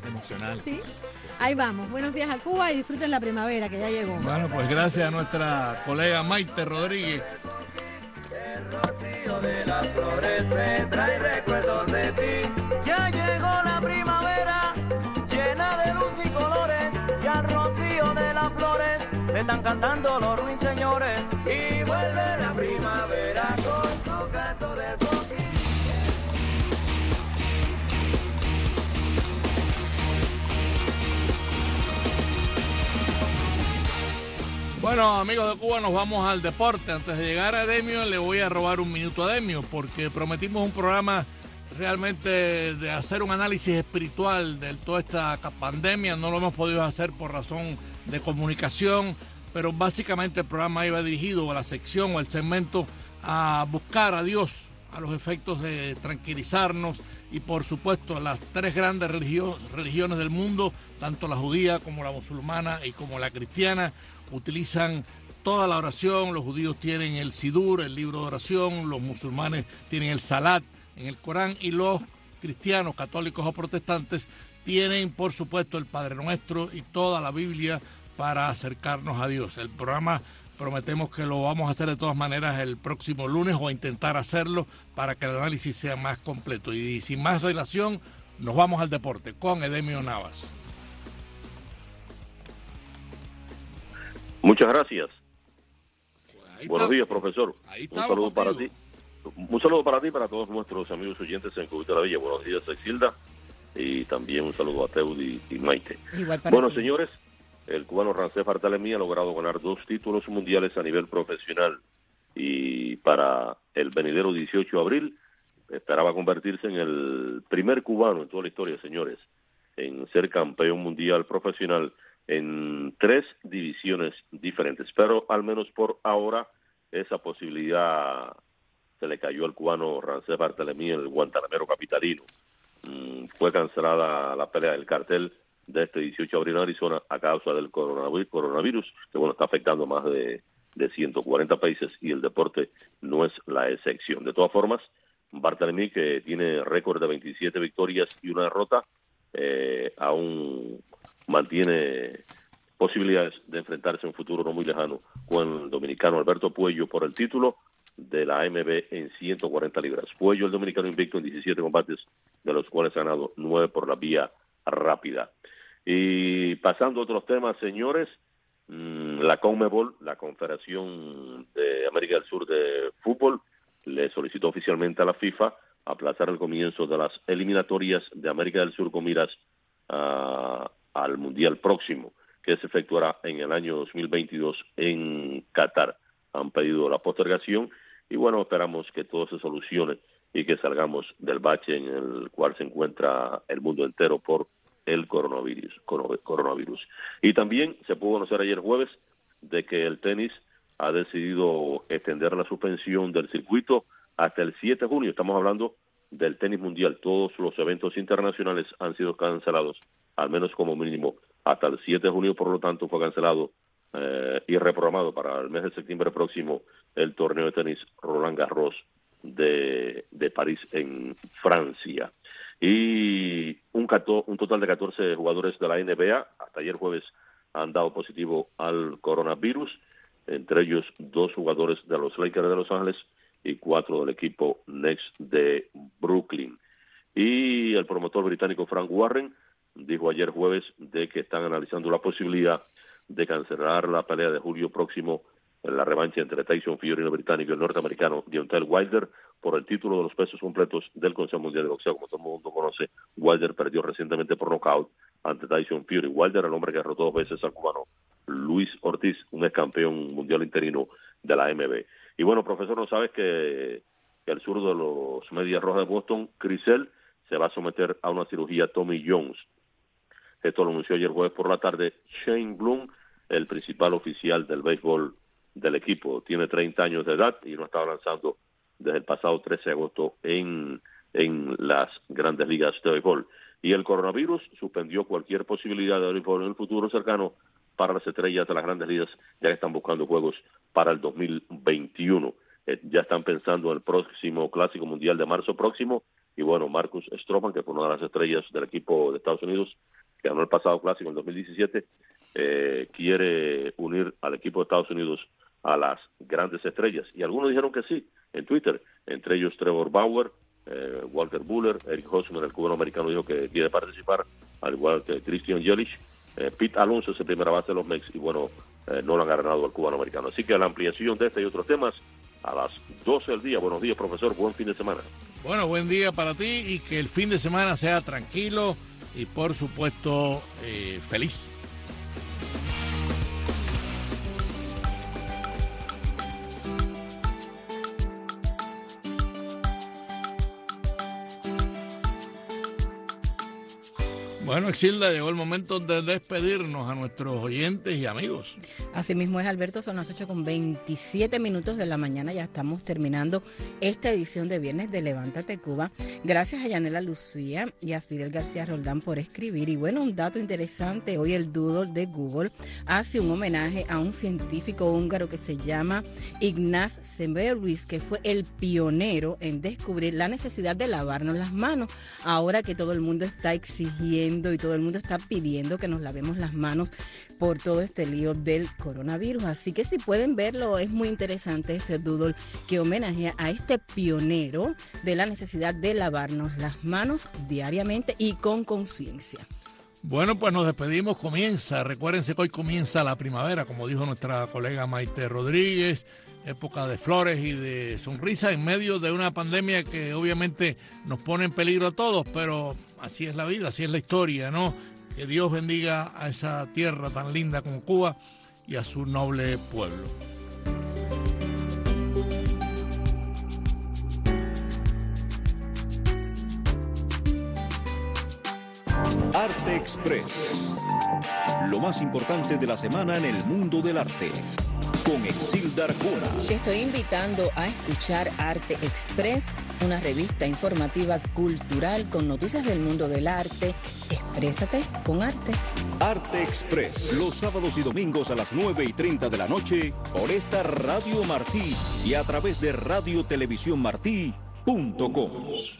Sí, ahí vamos. Buenos días a Cuba y disfruten la primavera que ya llegó. Bueno, pues gracias a nuestra colega Maite Rodríguez. El rocío de las flores me trae recuerdos de ti. Ya llegó la primavera, llena de luz y colores, y al rocío de las flores le están cantando los ruiseñores. Y vuelve la primavera con su canto de coquí. Bueno, amigos de Cuba, nos vamos al deporte. Antes de llegar a Demio, le voy a robar un minuto a Demio, porque prometimos un programa realmente de hacer un análisis espiritual de toda esta pandemia. No lo hemos podido hacer por razón de comunicación, pero básicamente el programa iba dirigido a la sección o el segmento a buscar a Dios, a los efectos de tranquilizarnos y por supuesto las tres grandes religiones del mundo, tanto la judía como la musulmana y como la cristiana, utilizan toda la oración. Los judíos tienen el Sidur, el libro de oración, los musulmanes tienen el Salat en el Corán y los cristianos, católicos o protestantes tienen por supuesto el Padre Nuestro y toda la Biblia para acercarnos a Dios. El programa prometemos que lo vamos a hacer de todas maneras el próximo lunes o a intentar hacerlo para que el análisis sea más completo. Y sin más dilación, nos vamos al deporte con Edemio Navas. Muchas gracias. Buenos días, profesor. Un saludo para ti. Un saludo para ti y para todos nuestros amigos oyentes en Cubita la Villa. Buenos días, Exilda. Y también un saludo a Teudi y Maite. Bueno, señores, el cubano Rancés Bartolomé ha logrado ganar 2 títulos mundiales a nivel profesional. Y para el venidero 18 de abril esperaba convertirse en el primer cubano en toda la historia, señores, en ser campeón mundial profesional en 3 divisiones diferentes, pero al menos por ahora esa posibilidad se le cayó al cubano Rancés Bartolomé en el Guantanamero capitalino. Fue cancelada la pelea del cartel de este 18 de abril en Arizona a causa del coronavirus, que bueno, está afectando más de 140 países y el deporte no es la excepción. De todas formas, Bartolomé, que tiene récord de 27 victorias y 1 derrota, aún mantiene posibilidades de enfrentarse en un futuro no muy lejano con el dominicano Alberto Puello por el título de la AMB en 140 libras. Puello, el dominicano, invicto en 17 combates, de los cuales ha ganado 9 por la vía rápida. Y pasando a otros temas, señores, la CONMEBOL, la Confederación de América del Sur de Fútbol, le solicitó oficialmente a la FIFA aplazar el comienzo de las eliminatorias de América del Sur con miras al Mundial próximo, que se efectuará en el año 2022 en Qatar. Han pedido la postergación y bueno, esperamos que todo se solucione y que salgamos del bache en el cual se encuentra el mundo entero por el coronavirus. Y también se pudo conocer ayer jueves de que el tenis ha decidido extender la suspensión del circuito hasta el 7 de junio. Estamos hablando del tenis mundial. Todos los eventos internacionales han sido cancelados, al menos como mínimo hasta el 7 de junio. Por lo tanto, fue cancelado y reprogramado para el mes de septiembre próximo el torneo de tenis Roland Garros de París en Francia. Y un total de 14 jugadores de la NBA hasta ayer jueves han dado positivo al coronavirus, entre ellos 2 jugadores de los Lakers de Los Ángeles y 4 del equipo Nets de Brooklyn. Y el promotor británico Frank Warren dijo ayer jueves de que están analizando la posibilidad de cancelar la pelea de julio próximo en la revancha entre Tyson Fury, el británico, y el norteamericano Deontay Wilder por el título de los pesos completos del Consejo Mundial de Boxeo. Como todo el mundo conoce, Wilder perdió recientemente por nocaut ante Tyson Fury. Wilder, el hombre que derrotó 2 veces al cubano Luis Ortiz, un ex campeón mundial interino de la AMB. Y bueno, profesor, ¿no sabes que el zurdo de los Medias Rojas de Boston, Chris Sale, se va a someter a una cirugía Tommy Jones? Esto lo anunció ayer jueves por la tarde Shane Bloom, el principal oficial del béisbol del equipo. Tiene 30 años de edad y no estaba lanzando desde el pasado 13 de agosto en las grandes ligas de béisbol. Y el coronavirus suspendió cualquier posibilidad de béisbol en el futuro cercano para las estrellas de las grandes ligas, ya que están buscando juegos para el 2021. Ya están pensando en el próximo Clásico Mundial de marzo próximo. Y bueno, Marcus Stroman, que fue una de las estrellas del equipo de Estados Unidos, que ganó el pasado Clásico en 2017, quiere unir al equipo de Estados Unidos a las grandes estrellas. Y algunos dijeron que sí, en Twitter, entre ellos Trevor Bauer, Walker Buehler, Eric Hosmer, el cubano-americano, dijo que quiere participar, al igual que Christian Yelich. Pete Alonso es el primera base de los Mex y bueno, no lo han ganado al cubano-americano. Así que la ampliación de este y otros temas a las 12 del día. Buenos días, profesor, buen fin de semana. Bueno, buen día para ti y que el fin de semana sea tranquilo y por supuesto feliz. Bueno, Exilda, llegó el momento de despedirnos a nuestros oyentes y amigos. Así mismo es, Alberto, son las 8:27 de la mañana, ya estamos terminando esta edición de viernes de Levántate Cuba. Gracias a Yanela Lucía y a Fidel García Roldán por escribir. Y bueno, un dato interesante, hoy el Doodle de Google hace un homenaje a un científico húngaro que se llama Ignaz Semmelweis, que fue el pionero en descubrir la necesidad de lavarnos las manos, ahora que todo el mundo está exigiendo y todo el mundo está pidiendo que nos lavemos las manos por todo este lío del coronavirus. Así que si pueden verlo, es muy interesante este doodle que homenajea a este pionero de la necesidad de lavarnos las manos diariamente y con conciencia. Bueno, pues nos despedimos, recuérdense que hoy comienza la primavera, como dijo nuestra colega Maite Rodríguez, época de flores y de sonrisas en medio de una pandemia que obviamente nos pone en peligro a todos, pero así es la vida, así es la historia, ¿no? Que Dios bendiga a esa tierra tan linda como Cuba y a su noble pueblo. Arte Express. Lo más importante de la semana en el mundo del arte. Con Exilda Arjona. Te estoy invitando a escuchar Arte Express, una revista informativa cultural con noticias del mundo del arte. Exprésate con arte. Arte Express, los sábados y domingos a las 9:30 de la noche por esta Radio Martí y a través de radiotelevisiónmartí.com.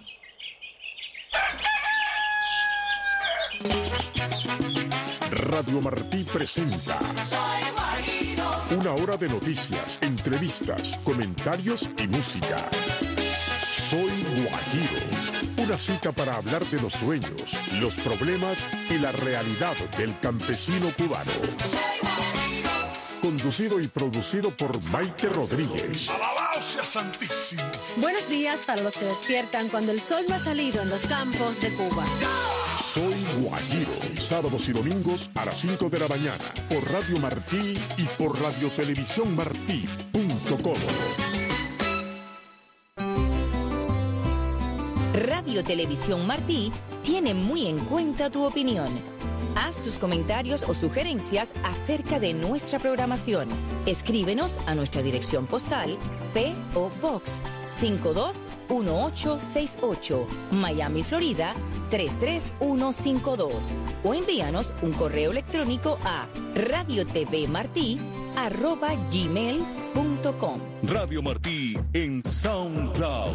Radio Martí presenta una hora de noticias, entrevistas, comentarios y música. Soy Guajiro, una cita para hablar de los sueños, los problemas y la realidad del campesino cubano. Conducido y producido por Maite Rodríguez. ¡Alabado sea Santísimo! Buenos días para los que despiertan cuando el sol no ha salido en los campos de Cuba. Soy Guajiro, sábados y domingos a las 5 de la mañana, por Radio Martí y por radiotelevisiónmartí.com. Radio Televisión Martí tiene muy en cuenta tu opinión. Haz tus comentarios o sugerencias acerca de nuestra programación. Escríbenos a nuestra dirección postal P.O. Box 521868, Miami, Florida 33152, o envíanos un correo electrónico a radiotvmartí@gmail.com. Radio Martí en SoundCloud.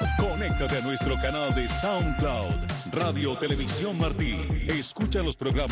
Conéctate a nuestro canal de SoundCloud, Radio Televisión Martí. Escucha los programas